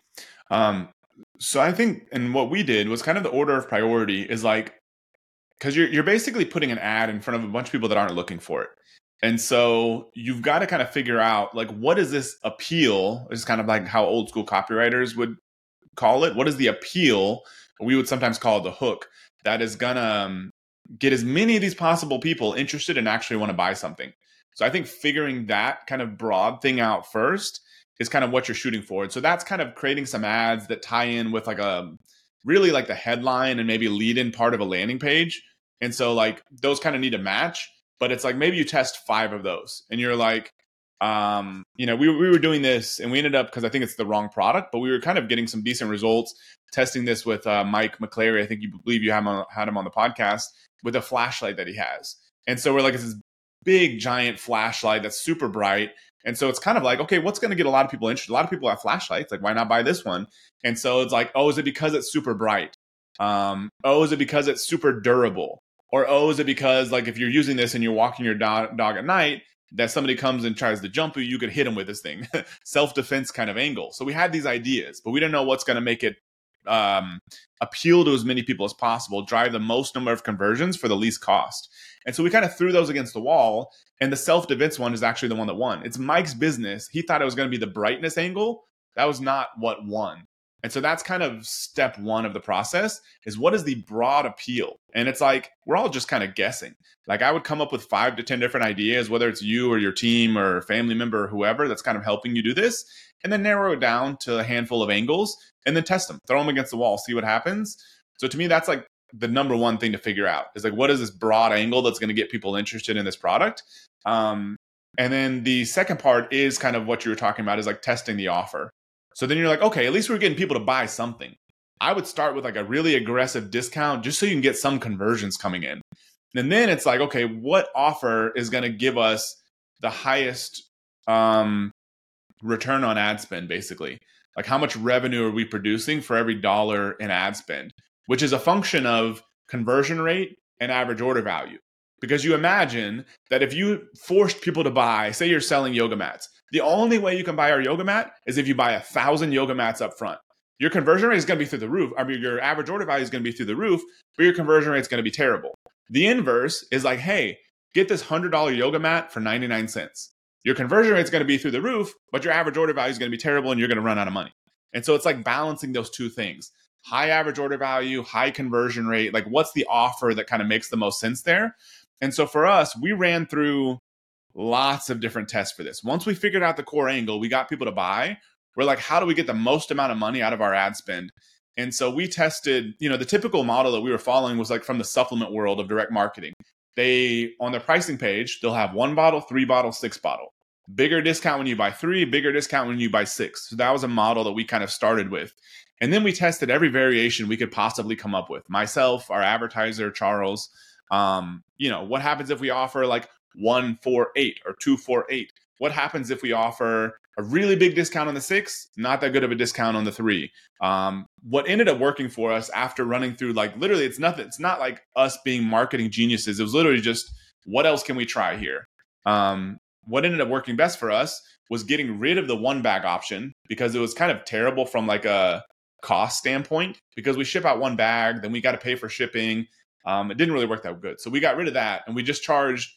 So I think, and what we did was kind of the order of priority is like, because you're basically putting an ad in front of a bunch of people that aren't looking for it. And so you've got to kind of figure out, like, what is this appeal? It's kind of like how old school copywriters would call it. What is the appeal? We would sometimes call it the hook that is going to get as many of these possible people interested and actually want to buy something. So I think figuring that kind of broad thing out first is kind of what you're shooting for. And so that's kind of creating some ads that tie in with like really like the headline and maybe lead in part of a landing page. And so like those kind of need to match, but it's like maybe you test 5 of those and you're like, we were doing this and we ended up, because I think it's the wrong product, but we were kind of getting some decent results testing this with Mike McClary. I think you had him on the podcast with a flashlight that he has. And so we're like, it's this big giant flashlight that's super bright. And so it's kind of like, okay, what's going to get a lot of people interested? A lot of people have flashlights. Like, why not buy this one? And so it's like, oh, is it because it's super bright? Oh, is it because it's super durable? Or, oh, is it because like if you're using this and you're walking your dog at night, that somebody comes and tries to jump you could hit them with this thing. Self-defense kind of angle. So we had these ideas, but we didn't know what's going to make it appeal to as many people as possible, drive the most number of conversions for the least cost. And so we kind of threw those against the wall, and the self-defense one is actually the one that won. It's Mike's business. He thought it was going to be the brightness angle. That was not what won. And so that's kind of step 1 of the process is what is the broad appeal? And it's like, we're all just kind of guessing. Like I would come up with 5 to 10 different ideas, whether it's you or your team or a family member or whoever that's kind of helping you do this, and then narrow it down to a handful of angles and then test them, throw them against the wall, see what happens. So to me, that's like the number one thing to figure out is like, what is this broad angle that's going to get people interested in this product? And then the second part is kind of what you were talking about is like testing the offer. So then you're like, okay, at least we're getting people to buy something. I would start with like a really aggressive discount just so you can get some conversions coming in. And then it's like, okay, what offer is going to give us the highest return on ad spend, basically? Like how much revenue are we producing for every dollar in ad spend, which is a function of conversion rate and average order value. Because you imagine that if you forced people to buy, say you're selling yoga mats, the only way you can buy our yoga mat is if you buy 1,000 yoga mats up front. Your conversion rate is going to be through the roof. I mean, your average order value is going to be through the roof, but your conversion rate is going to be terrible. The inverse is like, hey, get this $100 yoga mat for 99 cents. Your conversion rate is going to be through the roof, but your average order value is going to be terrible and you're going to run out of money. And so it's like balancing those two things. High average order value, high conversion rate. Like what's the offer that kind of makes the most sense there? And so for us, we ran through lots of different tests for this. Once we figured out the core angle, we got people to buy. We're like, how do we get the most amount of money out of our ad spend? And so we tested, the typical model that we were following was like from the supplement world of direct marketing. They, on their pricing page, they'll have 1 bottle, 3 bottle, 6 bottle. Bigger discount when you buy 3, bigger discount when you buy 6. So that was a model that we kind of started with. And then we tested every variation we could possibly come up with. Myself, our advertiser, Charles, what happens if we offer like 1 for 8 or 2 for 8? What happens if we offer a really big discount on the 6, not that good of a discount on the 3? What ended up working for us after running through, like, literally, it's not like us being marketing geniuses. It was literally just, what else can we try here? What ended up working best for us was getting rid of the 1 bag option, because it was kind of terrible from like a cost standpoint, because we ship out 1 bag, then we got to pay for shipping. It didn't really work that good. So we got rid of that, and we just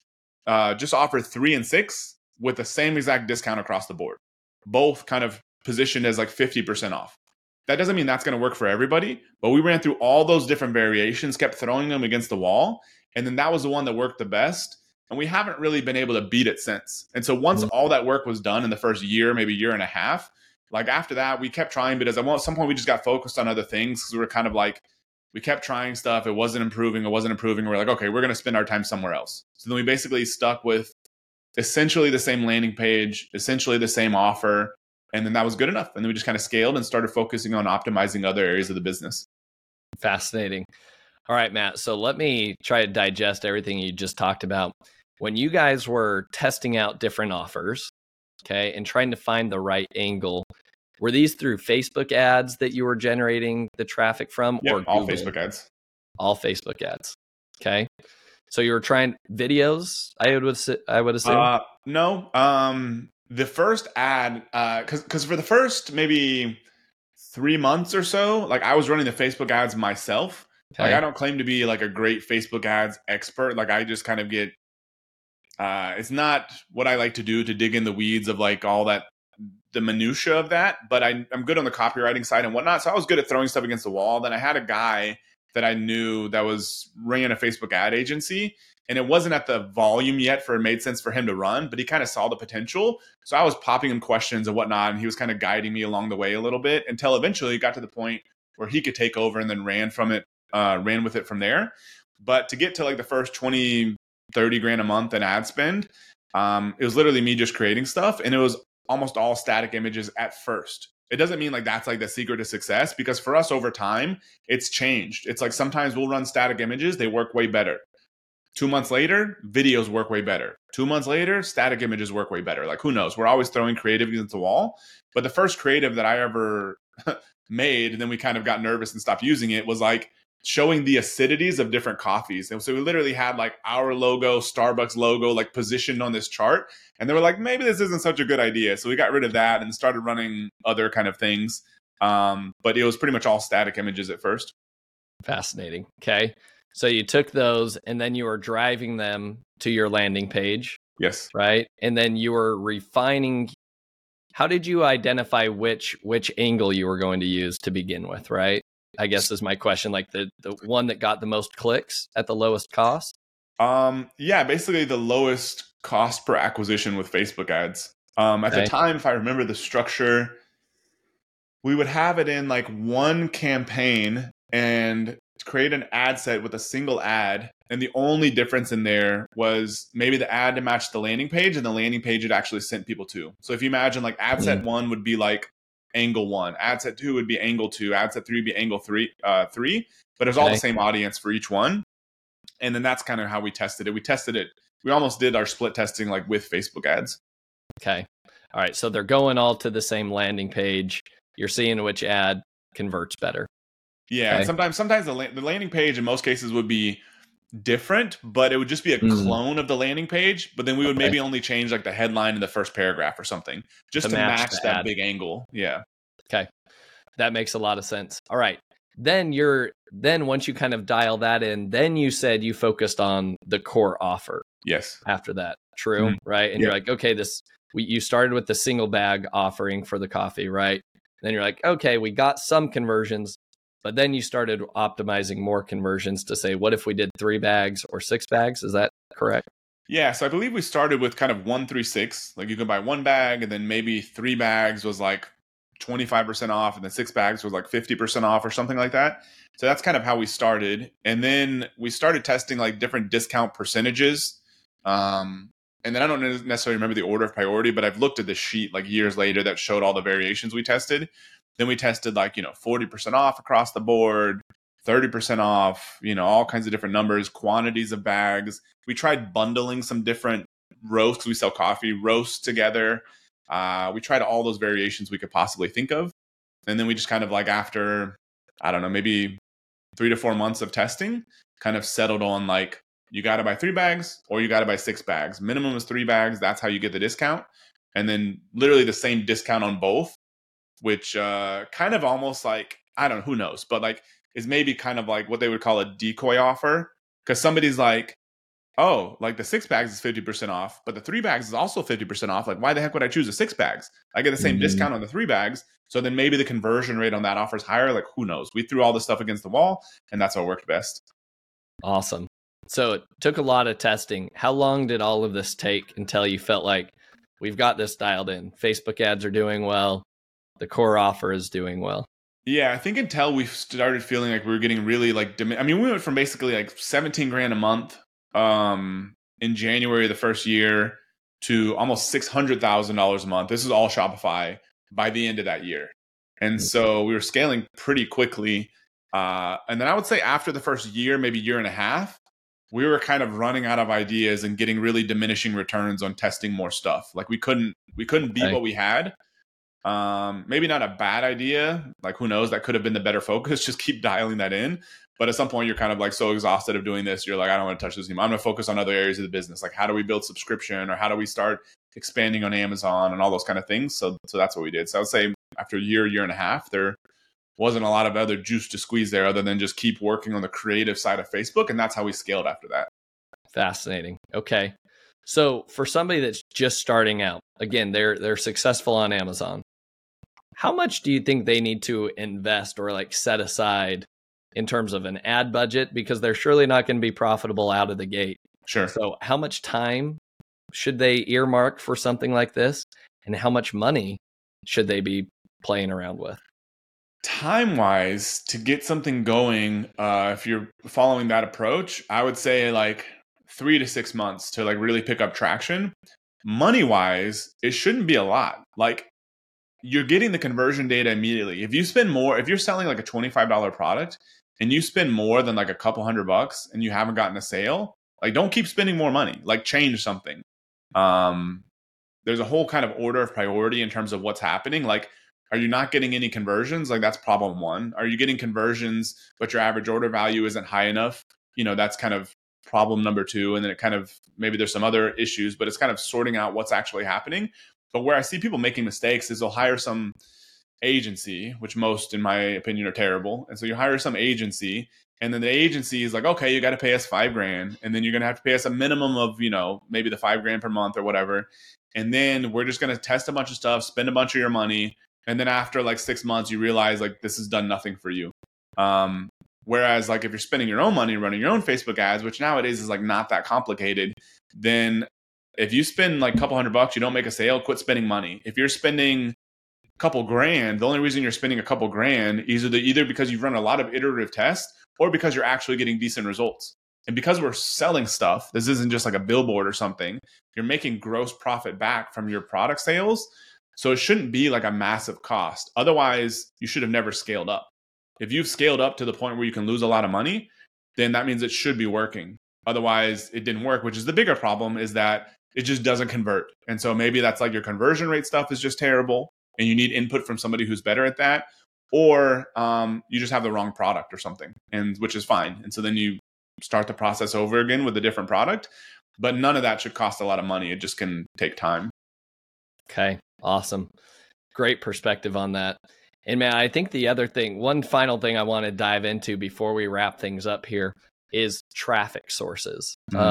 offered 3 and 6 with the same exact discount across the board, both kind of positioned as like 50% off. That doesn't mean that's going to work for everybody, but we ran through all those different variations, kept throwing them against the wall, and then that was the one that worked the best. And we haven't really been able to beat it since. And so once all that work was done in the first year, maybe year and a half, like after that, we kept trying, but at some point we just got focused on other things, because we were kind of like, we kept trying stuff. It wasn't improving. We're like, okay, we're going to spend our time somewhere else. So then we basically stuck with essentially the same landing page, essentially the same offer. And then that was good enough. And then we just kind of scaled and started focusing on optimizing other areas of the business. Fascinating. All right, Matt. So let me try to digest everything you just talked about. When you guys were testing out different offers, okay, and trying to find the right angle, were these through Facebook ads that you were generating the traffic from? Yep, or all Google? Facebook ads. All Facebook ads. Okay. So you were trying videos, I would assume? No. The first ad, because for the first maybe 3 months or so, like I was running the Facebook ads myself. Okay. Like I don't claim to be like a great Facebook ads expert. Like I just kind of get, it's not what I like to do, to dig in the weeds of like all that, the minutia of that. But I'm good on the copywriting side and whatnot. So I was good at throwing stuff against the wall. Then I had a guy that I knew that was running a Facebook ad agency, and it wasn't at the volume yet for it made sense for him to run, but he kind of saw the potential. So I was popping him questions and whatnot, and he was kind of guiding me along the way a little bit, until eventually it got to the point where he could take over, and then ran with it from there. But to get to like the first 20, 30 grand a month in ad spend, it was literally me just creating stuff, and it was almost all static images at first. It doesn't mean like that's like the secret to success, because for us over time, it's changed. It's like sometimes we'll run static images, they work way better. 2 months later, videos work way better. 2 months later, static images work way better. Like who knows? We're always throwing creative against the wall. But the first creative that I ever made, and then we kind of got nervous and stopped using it, was like showing the acidities of different coffees. And so we literally had like our logo, Starbucks logo, like positioned on this chart. And they were like, maybe this isn't such a good idea. So we got rid of that and started running other kind of things. But it was pretty much all static images at first. Fascinating. Okay. So you took those and then you were driving them to your landing page. Yes. Right. And then you were refining. How did you identify which angle you were going to use to begin with? Right. I guess is my question, like the one that got the most clicks at the lowest cost? Yeah, basically the lowest cost per acquisition with Facebook ads. At the time, if I remember the structure, we would have it in like one campaign and create an ad set with a single ad. And the only difference in there was maybe the ad to match the landing page, and the landing page it actually sent people to. So if you imagine like ad set 1 would be like angle 1, ad set 2 would be angle 2, ad set 3 would be angle 3, but it's all the same audience for each one. And then that's kind of how we tested it. We almost did our split testing like with Facebook ads. Okay. All right. So they're going all to the same landing page. You're seeing which ad converts better. Yeah. Okay. Sometimes the landing page in most cases would be different, but it would just be a clone of the landing page. But then we would maybe only change like the headline in the first paragraph or something just to match that big angle. Yeah. Okay. That makes a lot of sense. All right. Then once you kind of dial that in, then you said you focused on the core offer. Yes. After that. True. Right. And you're like, okay, you started with the single bag offering for the coffee, right? Then you're like, okay, we got some conversions, but then you started optimizing more conversions to say, what if we did 3 bags or 6 bags? Is that correct? Yeah, so I believe we started with kind of 136. Like you could buy one bag, and then maybe 3 bags was like 25% off, and then 6 bags was like 50% off or something like that. So that's kind of how we started. And then we started testing like different discount percentages. And then I don't necessarily remember the order of priority, but I've looked at the sheet like years later that showed all the variations we tested. Then we tested like, 40% off across the board, 30% off, all kinds of different numbers, quantities of bags. We tried bundling some different roasts, because we sell coffee, roasts together. We tried all those variations we could possibly think of. And then we just kind of like after, I don't know, maybe 3 to 4 months of testing, kind of settled on like, you got to buy 3 bags or you got to buy 6 bags. Minimum is 3 bags. That's how you get the discount. And then literally the same discount on both, which kind of almost like, I don't know, who knows, but like is maybe kind of like what they would call a decoy offer. Because somebody's like, oh, like the 6 bags is 50% off, but the 3 bags is also 50% off. Like, why the heck would I choose the 6 bags? I get the same discount on the 3 bags. So then maybe the conversion rate on that offer is higher. Like, who knows? We threw all this stuff against the wall, and that's what worked best. Awesome. So it took a lot of testing. How long did all of this take until you felt like we've got this dialed in? Facebook ads are doing well. The core offer is doing well. Yeah, I think until we started feeling like we were getting really like, we went from basically like 17 grand a month in January the first year to almost $600,000 a month. This is all Shopify by the end of that year. And so we were scaling pretty quickly. And then I would say after the first year, maybe year and a half, we were kind of running out of ideas and getting really diminishing returns on testing more stuff. Like we couldn't beat what we had. Maybe not a bad idea. Like who knows, that could have been the better focus. Just keep dialing that in. But at some point you're kind of like so exhausted of doing this. You're like, I don't want to touch this anymore. I'm going to focus on other areas of the business. Like how do we build subscription, or how do we start expanding on Amazon and all those kind of things. So that's what we did. So I would say after a year and a half, there wasn't a lot of other juice to squeeze there other than just keep working on the creative side of Facebook. And that's how we scaled after that. Fascinating. Okay. So for somebody that's just starting out, again, they're successful on Amazon. How much do you think they need to invest or like set aside in terms of an ad budget? Because they're surely not going to be profitable out of the gate. Sure. So how much time should they earmark for something like this? And how much money should they be playing around with? Time-wise, to get something going, if you're following that approach, I would say like 3 to 6 months to like really pick up traction. Money-wise, it shouldn't be a lot. Like you're getting the conversion data immediately. If you spend more, if you're selling like a $25 product and you spend more than like a couple $100 and you haven't gotten a sale, like don't keep spending more money, like change something. There's a whole kind of order of priority in terms of what's happening. Like, are you not getting any conversions? Like that's problem one. Are you getting conversions, but your average order value isn't high enough? That's kind of problem number 2. And then it kind of, maybe there's some other issues, but it's kind of sorting out what's actually happening. But where I see people making mistakes is they'll hire some agency, which most, in my opinion, are terrible. And so you hire some agency, and then the agency is like, okay, you got to pay us $5,000. And then you're going to have to pay us a minimum of, maybe the $5,000 per month or whatever. And then we're just going to test a bunch of stuff, spend a bunch of your money. And then after like 6 months, you realize like this has done nothing for you. Whereas like if you're spending your own money running your own Facebook ads, which nowadays is like not that complicated, then if you spend like a couple $100, you don't make a sale, quit spending money. If you're spending a couple grand, the only reason you're spending a couple grand is either because you've run a lot of iterative tests or because you're actually getting decent results. And because we're selling stuff, this isn't just like a billboard or something. You're making gross profit back from your product sales. So it shouldn't be like a massive cost. Otherwise, you should have never scaled up. If you've scaled up to the point where you can lose a lot of money, then that means it should be working. Otherwise, it didn't work, which is the bigger problem, is that it just doesn't convert. And so maybe that's like your conversion rate stuff is just terrible and you need input from somebody who's better at that. Or you just have the wrong product or something, and which is fine. And so then you start the process over again with a different product. But none of that should cost a lot of money. It just can take time. Okay, awesome. Great perspective on that. And man, I think the other thing, one final thing I want to dive into before we wrap things up here is traffic sources.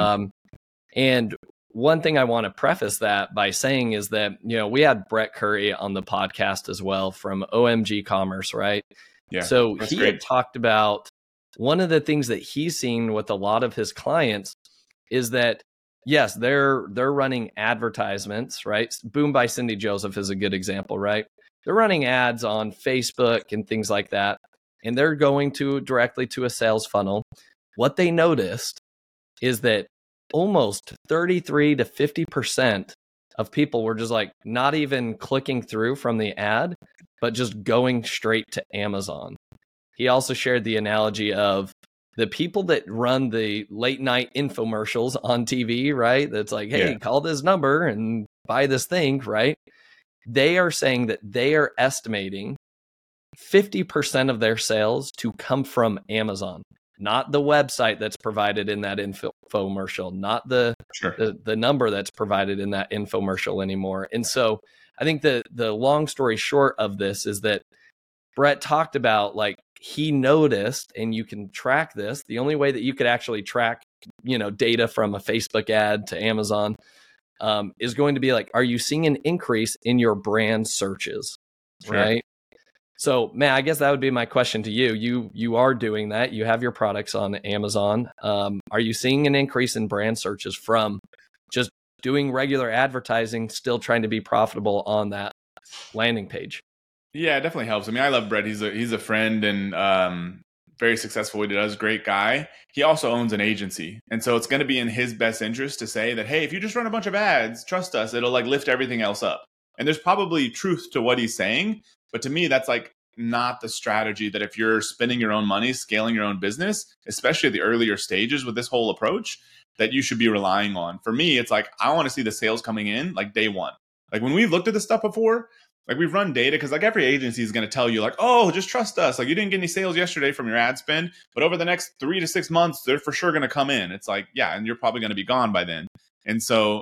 And one thing I want to preface that by saying is that, we had Brett Curry on the podcast as well from OMG Commerce, right? Yeah. So he had talked about one of the things that he's seen with a lot of his clients is that yes, they're running advertisements, right? Boom by Cindy Joseph is a good example, right? They're running ads on Facebook and things like that, and they're going directly to a sales funnel. What they noticed is that almost 33 to 50% of people were just like not even clicking through from the ad, but just going straight to Amazon. He also shared the analogy of the people that run the late night infomercials on TV, right? That's like, hey, call this number and buy this thing, right? They are saying that they are estimating 50% of their sales to come from Amazon, not the website that's provided in that infomercial, not the number that's provided in that infomercial anymore. And so I think the long story short of this is that Brett talked about, like, he noticed, and you can track this. The only way that you could actually track, data from a Facebook ad to Amazon is going to be like, are you seeing an increase in your brand searches? Sure. Right? So, Matt, I guess that would be my question to you. You are doing that. You have your products on Amazon. Are you seeing an increase in brand searches from just doing regular advertising, still trying to be profitable on that landing page? Yeah, it definitely helps. I mean, I love Brett. He's a friend and very successful. He does, great guy. He also owns an agency. And so it's going to be in his best interest to say that, hey, if you just run a bunch of ads, trust us, it'll like lift everything else up. And there's probably truth to what he's saying. But to me, that's like not the strategy that if you're spending your own money, scaling your own business, especially at the earlier stages with this whole approach, that you should be relying on. For me, it's like, I want to see the sales coming in like day one. Like when we've looked at this stuff before, like we've run data, because like every agency is going to tell you like, oh, just trust us. Like you didn't get any sales yesterday from your ad spend, but over the next 3 to 6 months, they're for sure going to come in. It's like, yeah, and you're probably going to be gone by then. And so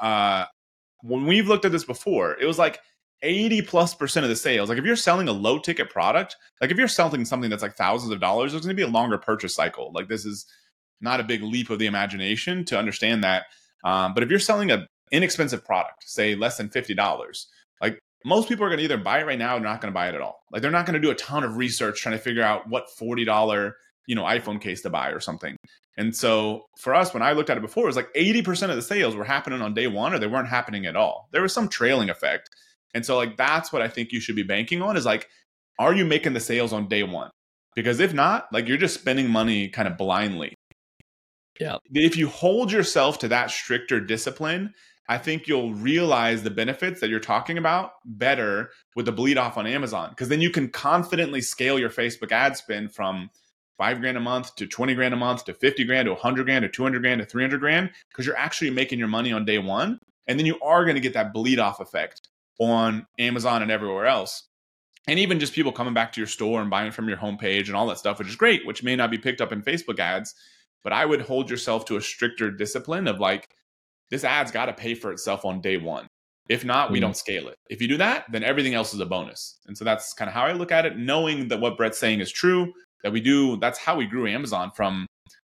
when we've looked at this before, it was like 80+% of the sales. Like if you're selling a low ticket product, like if you're selling something that's like thousands of dollars, there's going to be a longer purchase cycle. Like this is not a big leap of the imagination to understand that. But if you're selling an inexpensive product, say less than $50, like most people are going to either buy it right now or not going to buy it at all. Like they're not going to do a ton of research trying to figure out what $40, iPhone case to buy or something. And so for us, when I looked at it before, it was like 80% of the sales were happening on day one, or they weren't happening at all. There was some trailing effect. And so like, that's what I think you should be banking on is like, are you making the sales on day one? Because if not, like you're just spending money kind of blindly. Yeah. If you hold yourself to that stricter discipline, I think you'll realize the benefits that you're talking about better with the bleed off on Amazon, because then you can confidently scale your Facebook ad spend from $5,000 a month to $20,000 a month to $50,000 to $100,000 to $200,000 to $300,000, because you're actually making your money on day one. And then you are going to get that bleed off effect on Amazon and everywhere else. And even just people coming back to your store and buying from your homepage and all that stuff, which is great, which may not be picked up in Facebook ads. But I would hold yourself to a stricter discipline of like, this ad's got to pay for itself on day one. If not, we don't scale it. If you do that, then everything else is a bonus. And so that's kind of how I look at it, knowing that what Brett's saying is true, that we do. That's how we grew Amazon from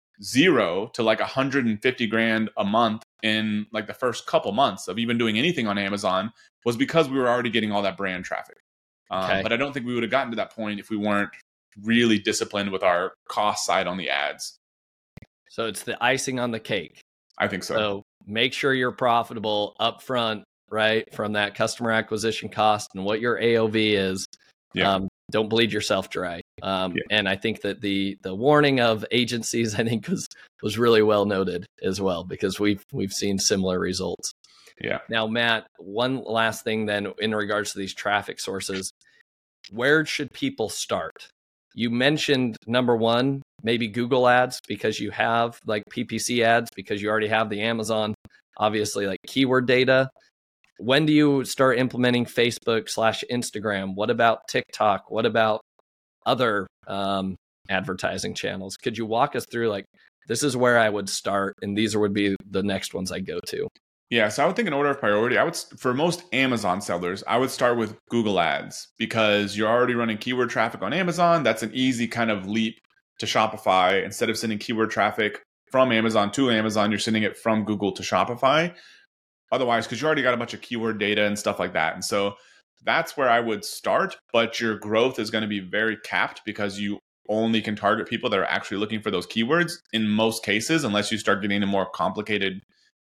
0 to like $150,000 a month in like the first couple months of even doing anything on Amazon, was because we were already getting all that brand traffic. But I don't think we would have gotten to that point if we weren't really disciplined with our cost side on the ads. So it's the icing on the cake. I think so. So make sure you're profitable upfront, right? From that customer acquisition cost and what your AOV is. Yeah. Don't bleed yourself dry. And I think that the warning of agencies, I think was really well noted as well, because we've seen similar results. Yeah. Now, Matt, one last thing then in regards to these traffic sources, where should people start? You mentioned number one, maybe Google ads, because you have like PPC ads, because you already have the Amazon, obviously like keyword data. When do you start implementing Facebook/Instagram? What about TikTok? What about other advertising channels? Could you walk us through like, this is where I would start and these would be the next ones I go to? Yeah, so I would think in order of priority, for most Amazon sellers, I would start with Google ads, because you're already running keyword traffic on Amazon. That's an easy kind of leap to Shopify. Instead of sending keyword traffic from Amazon to Amazon, you're sending it from Google to Shopify. Otherwise, because you already got a bunch of keyword data and stuff like that. And so that's where I would start, but your growth is going to be very capped, because you only can target people that are actually looking for those keywords in most cases, unless you start getting into more complicated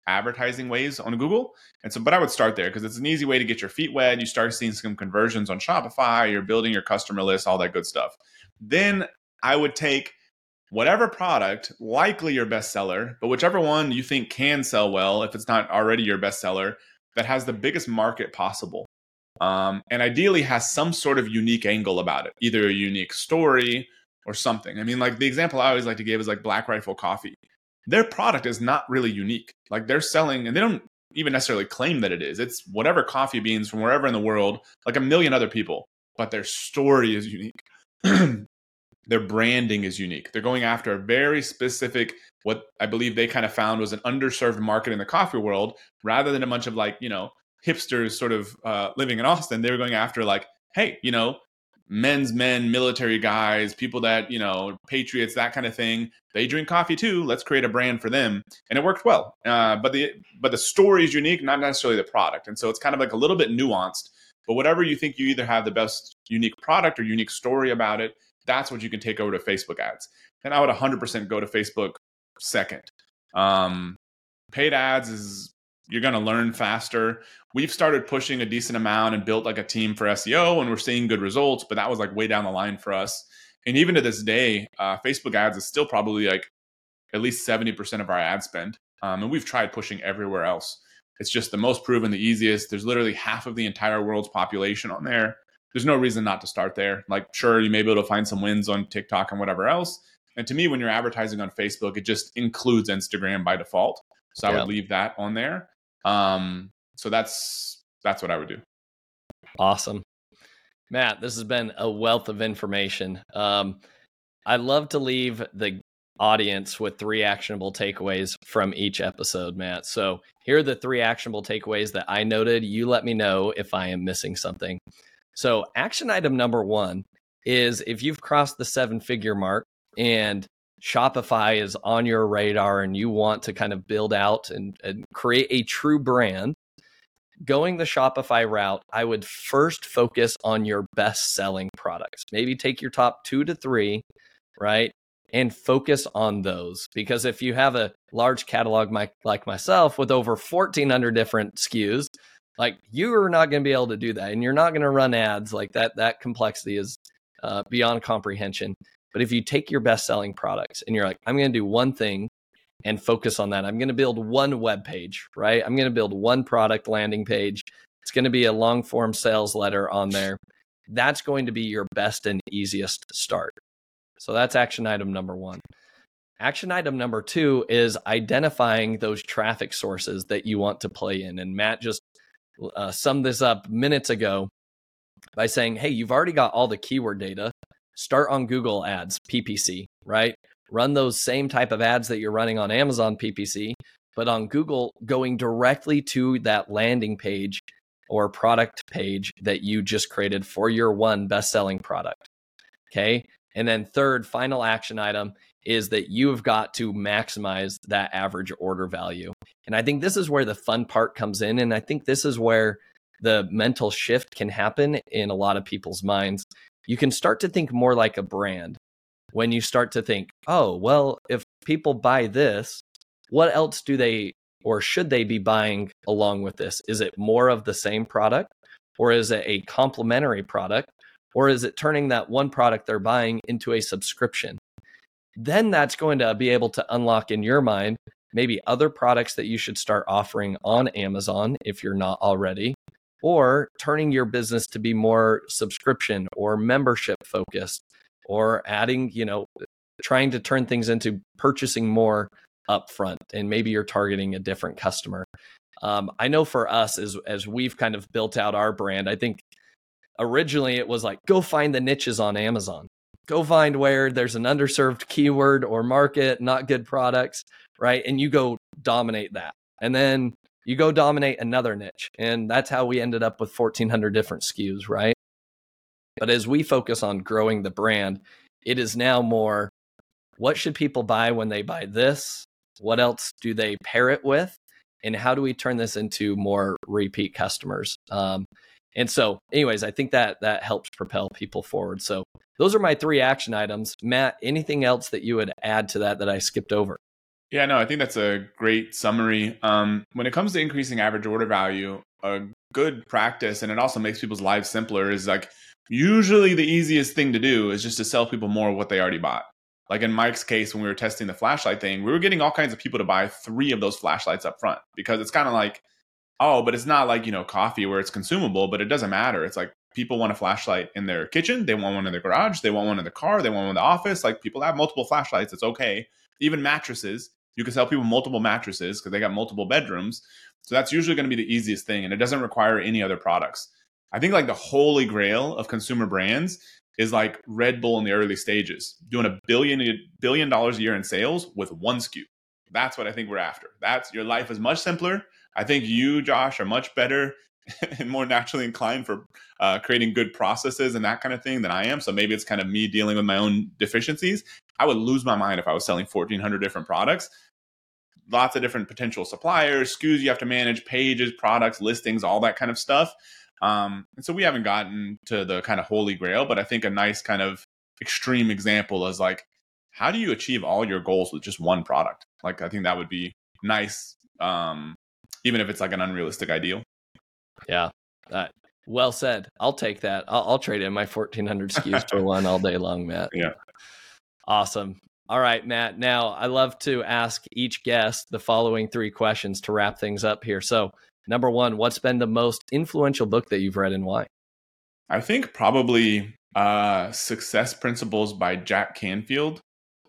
advertising ways on Google. And so, but I would start there because it's an easy way to get your feet wet. You start seeing some conversions on Shopify, you're building your customer list, all that good stuff. Then I would take whatever product, likely your bestseller, but whichever one you think can sell well, if it's not already your bestseller, that has the biggest market possible. And ideally has some sort of unique angle about it, either a unique story or something. I mean, like the example I always like to give is like Black Rifle Coffee. Their product is not really unique. Like they're selling, and they don't even necessarily claim that it is. It's whatever coffee beans from wherever in the world, like a million other people, but their story is unique. Their branding is unique. They're going after a very specific, what I believe they kind of found was an underserved market in the coffee world, rather than a bunch of like, hipsters sort of living in Austin. They were going after like, hey, men, military guys, people that, patriots, that kind of thing. They drink coffee too. Let's create a brand for them. And it worked well. But the story is unique, not necessarily the product. And so it's kind of like a little bit nuanced, but whatever you think you either have the best unique product or unique story about it, that's what you can take over to Facebook ads. And I would 100% go to Facebook second. Paid ads is, you're going to learn faster. We've started pushing a decent amount and built like a team for SEO, and we're seeing good results, but that was like way down the line for us. And even to this day, Facebook ads is still probably like at least 70% of our ad spend. And we've tried pushing everywhere else. It's just the most proven, the easiest. There's literally half of the entire world's population on there. There's no reason not to start there. Like, sure, you may be able to find some wins on TikTok and whatever else. And to me, when you're advertising on Facebook, it just includes Instagram by default. So I would leave that on there. So that's what I would do. Awesome. Matt, this has been a wealth of information. I love to leave the audience with 3 actionable takeaways from each episode, Matt. So here are the 3 actionable takeaways that I noted. You let me know if I am missing something. So action item number 1 is if you've crossed the 7-figure mark and Shopify is on your radar and you want to kind of build out and create a true brand, going the Shopify route, I would first focus on your best-selling products. Maybe take your top 2 to 3, right? And focus on those. Because if you have a large catalog like myself with over 1,400 different SKUs, like you are not going to be able to do that. And you're not going to run ads like that. That complexity is beyond comprehension. But if you take your best-selling products and you're like, I'm going to do one thing and focus on that. I'm going to build one web page, right? I'm going to build one product landing page. It's going to be a long form sales letter on there. That's going to be your best and easiest start. So that's action item number 1. Action item number 2 is identifying those traffic sources that you want to play in. And Matt just summed this up minutes ago by saying, hey, you've already got all the keyword data. Start on Google Ads, PPC, right? Run those same type of ads that you're running on Amazon PPC, but on Google, going directly to that landing page or product page that you just created for your one best-selling product. Okay. And then third, final action item is that you've got to maximize that average order value. And I think this is where the fun part comes in. And I think this is where the mental shift can happen in a lot of people's minds. You can start to think more like a brand when you start to think, oh, well, if people buy this, what else do they or should they be buying along with this? Is it more of the same product, or is it a complementary product, or is it turning that one product they're buying into a subscription? Then that's going to be able to unlock in your mind maybe other products that you should start offering on Amazon if you're not already, or turning your business to be more subscription or membership focused, or adding, trying to turn things into purchasing more upfront, and maybe you're targeting a different customer. I know for us, as we've kind of built out our brand, I think originally it was like, go find the niches on Amazon. Go find where there's an underserved keyword or market, not good products, right? And you go dominate that. And then you go dominate another niche. And that's how we ended up with 1,400 different SKUs, right? But as we focus on growing the brand, it is now more, what should people buy when they buy this? What else do they pair it with? And how do we turn this into more repeat customers? And so anyways, I think that helps propel people forward. So those are my 3 action items. Matt, anything else that you would add to that I skipped over? Yeah, no, I think that's a great summary. When it comes to increasing average order value, a good practice, and it also makes people's lives simpler, is like usually the easiest thing to do is just to sell people more of what they already bought. Like in Mike's case, when we were testing the flashlight thing, we were getting all kinds of people to buy 3 of those flashlights up front because it's kind of like, oh, but it's not like, coffee where it's consumable, but it doesn't matter. It's like people want a flashlight in their kitchen. They want one in their garage. They want one in the car. They want one in the office. Like people have multiple flashlights. It's okay. Even mattresses. You can sell people multiple mattresses because they got multiple bedrooms. So that's usually going to be the easiest thing. And it doesn't require any other products. I think like the holy grail of consumer brands is like Red Bull in the early stages, doing $1 billion a year in sales with one SKU. That's what I think we're after. That's your life is much simpler. I think you, Josh, are much better and more naturally inclined for creating good processes and that kind of thing than I am. So maybe it's kind of me dealing with my own deficiencies. I would lose my mind if I was selling 1,400 different products. Lots of different potential suppliers, SKUs you have to manage, pages, products, listings, all that kind of stuff. And so we haven't gotten to the kind of holy grail, but I think a nice kind of extreme example is like, how do you achieve all your goals with just one product? Like, I think that would be nice, even if it's like an unrealistic ideal. Yeah. Well said. I'll take that. I'll trade in my 1,400 SKUs for one all day long, Matt. Yeah. Awesome. All right, Matt. Now, I love to ask each guest the following 3 questions to wrap things up here. So, number 1, what's been the most influential book that you've read and why? I think probably Success Principles by Jack Canfield.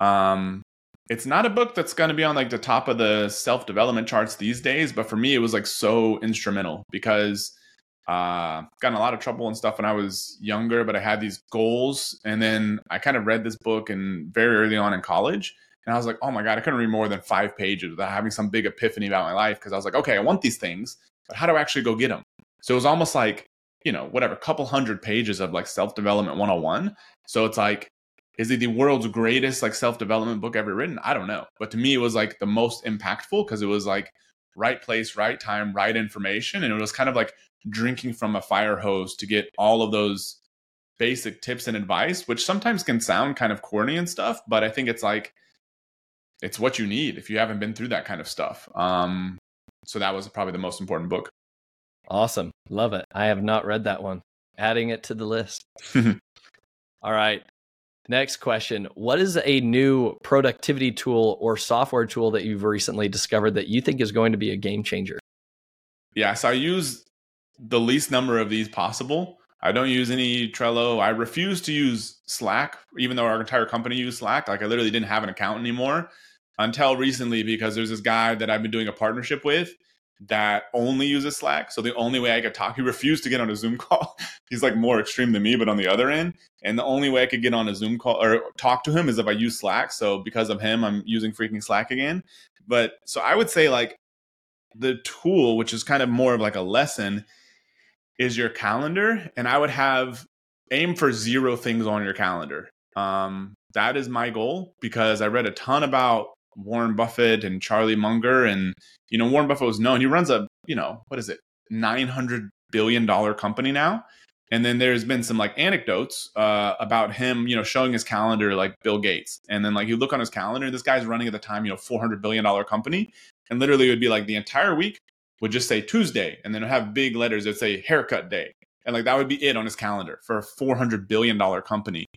It's not a book that's going to be on like the top of the self-development charts these days, but for me, it was like so instrumental because got in a lot of trouble and stuff when I was younger, but I had these goals. And then I kind of read this book very early on in college. And I was like, oh my God, I couldn't read more than 5 pages without having some big epiphany about my life. Cause I was like, okay, I want these things, but how do I actually go get them? So it was almost like, whatever, couple hundred pages of like self-development 101. So it's like, is it the world's greatest like self-development book ever written? I don't know. But to me, it was like the most impactful because it was like right place, right time, right information. And it was kind of like drinking from a fire hose to get all of those basic tips and advice, which sometimes can sound kind of corny and stuff, but I think it's like, it's what you need if you haven't been through that kind of stuff. So that was probably the most important book. Awesome. Love it. I have not read that one. Adding it to the list. All right. Next question. What is a new productivity tool or software tool that you've recently discovered that you think is going to be a game changer? Yeah, so I use the least number of these possible. I don't use any Trello. I refuse to use Slack, even though our entire company used Slack. Like I literally didn't have an account anymore until recently because there's this guy that I've been doing a partnership with that only uses Slack. So the only way I could talk, he refused to get on a Zoom call. He's like more extreme than me, but on the other end. And the only way I could get on a Zoom call or talk to him is if I use Slack. So because of him, I'm using freaking Slack again. But so I would say like the tool, which is kind of more of like a lesson, is your calendar. And I would aim for 0 things on your calendar. That is my goal because I read a ton about Warren Buffett and Charlie Munger. And, Warren Buffett was known. He runs a, $900 billion company now. And then there's been some like anecdotes about him, showing his calendar like Bill Gates. And then like you look on his calendar, this guy's running at the time, $400 billion company. And literally it would be like the entire week would just say Tuesday. And then it'd have big letters that say haircut day. And like that would be it on his calendar for a $400 billion company.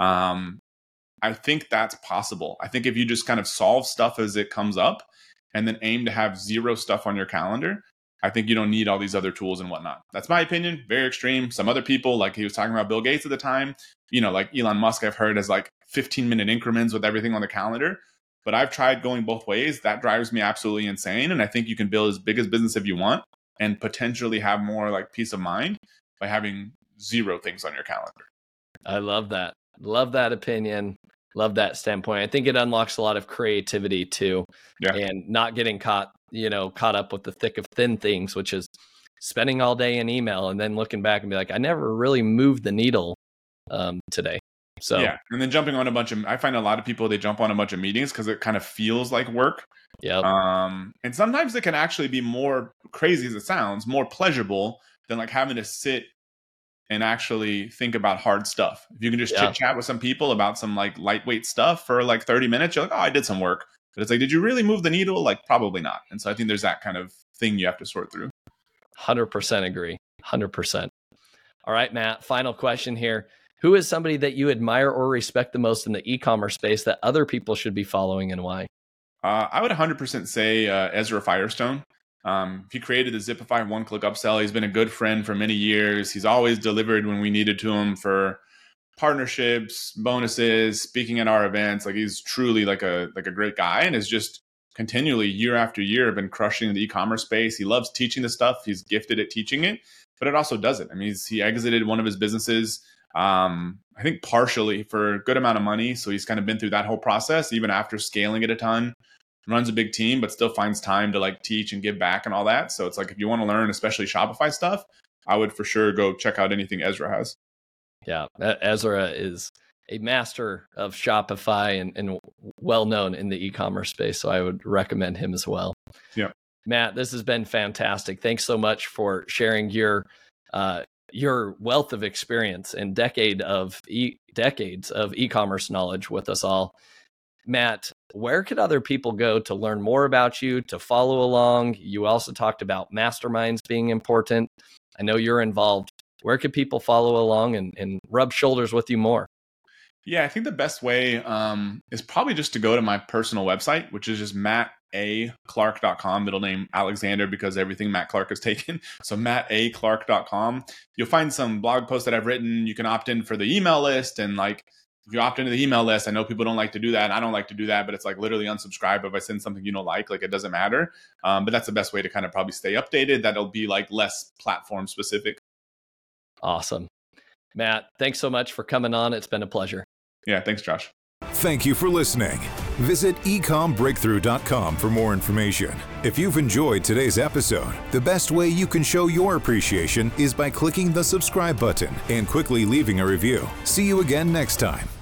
I think that's possible. I think if you just kind of solve stuff as it comes up and then aim to have 0 stuff on your calendar, I think you don't need all these other tools and whatnot. That's my opinion. Very extreme. Some other people, like he was talking about Bill Gates at the time, like Elon Musk, I've heard as like 15-minute increments with everything on the calendar. But I've tried going both ways. That drives me absolutely insane. And I think you can build as big as business if you want and potentially have more like peace of mind by having 0 things on your calendar. I love that. Love that opinion. Love that standpoint. I think it unlocks a lot of creativity too. Yeah. And not getting caught up with the thick of thin things, which is spending all day in email and then looking back and be like, I never really moved the needle today. So yeah. And then jumping on I find a lot of people, they jump on a bunch of meetings because it kind of feels like work. Yeah. And sometimes it can actually be more crazy as it sounds, more pleasurable than like having to sit and actually think about hard stuff. If you can just chit chat with some people about some like lightweight stuff for like 30 minutes, you're like, oh, I did some work. But it's like, did you really move the needle? Like, probably not. And so I think there's that kind of thing you have to sort through. 100% agree. 100%. All right, Matt, final question here. Who is somebody that you admire or respect the most in the e-commerce space that other people should be following, and why? I would 100% say Ezra Firestone. He created the Zipify one-click upsell. He's been a good friend for many years. He's always delivered when we needed to him for partnerships, bonuses, speaking at our events. Like, he's truly like a great guy, and is just continually year after year been crushing the e-commerce space. He loves teaching the stuff. He's gifted at teaching it, but it also does it. I mean, he exited one of his businesses, I think partially for a good amount of money. So he's kind of been through that whole process, even after scaling it a ton. Runs a big team, but still finds time to like teach and give back and all that. So it's like, if you want to learn, especially Shopify stuff, I would for sure go check out anything Ezra has. Yeah, Ezra is a master of Shopify and well-known in the e-commerce space. So I would recommend him as well. Yeah. Matt, this has been fantastic. Thanks so much for sharing your wealth of experience and decades of e-commerce knowledge with us all. Matt, where could other people go to learn more about you, to follow along? You also talked about masterminds being important. I know you're involved. Where could people follow along and rub shoulders with you more? Yeah, I think the best way is probably just to go to my personal website, which is just mattaclark.com, middle name Alexander, because everything Matt Clark is taken. So mattaclark.com. You'll find some blog posts that I've written. You can opt in for the email list, and like, if you opt into the email list, I know people don't like to do that. And I don't like to do that, but it's like literally unsubscribe if I send something you don't like it doesn't matter. But that's the best way to kind of probably stay updated. That'll be like less platform specific. Awesome. Matt, thanks so much for coming on. It's been a pleasure. Yeah, thanks, Josh. Thank you for listening. Visit ecombreakthrough.com for more information. If you've enjoyed today's episode, the best way you can show your appreciation is by clicking the subscribe button and quickly leaving a review. See you again next time.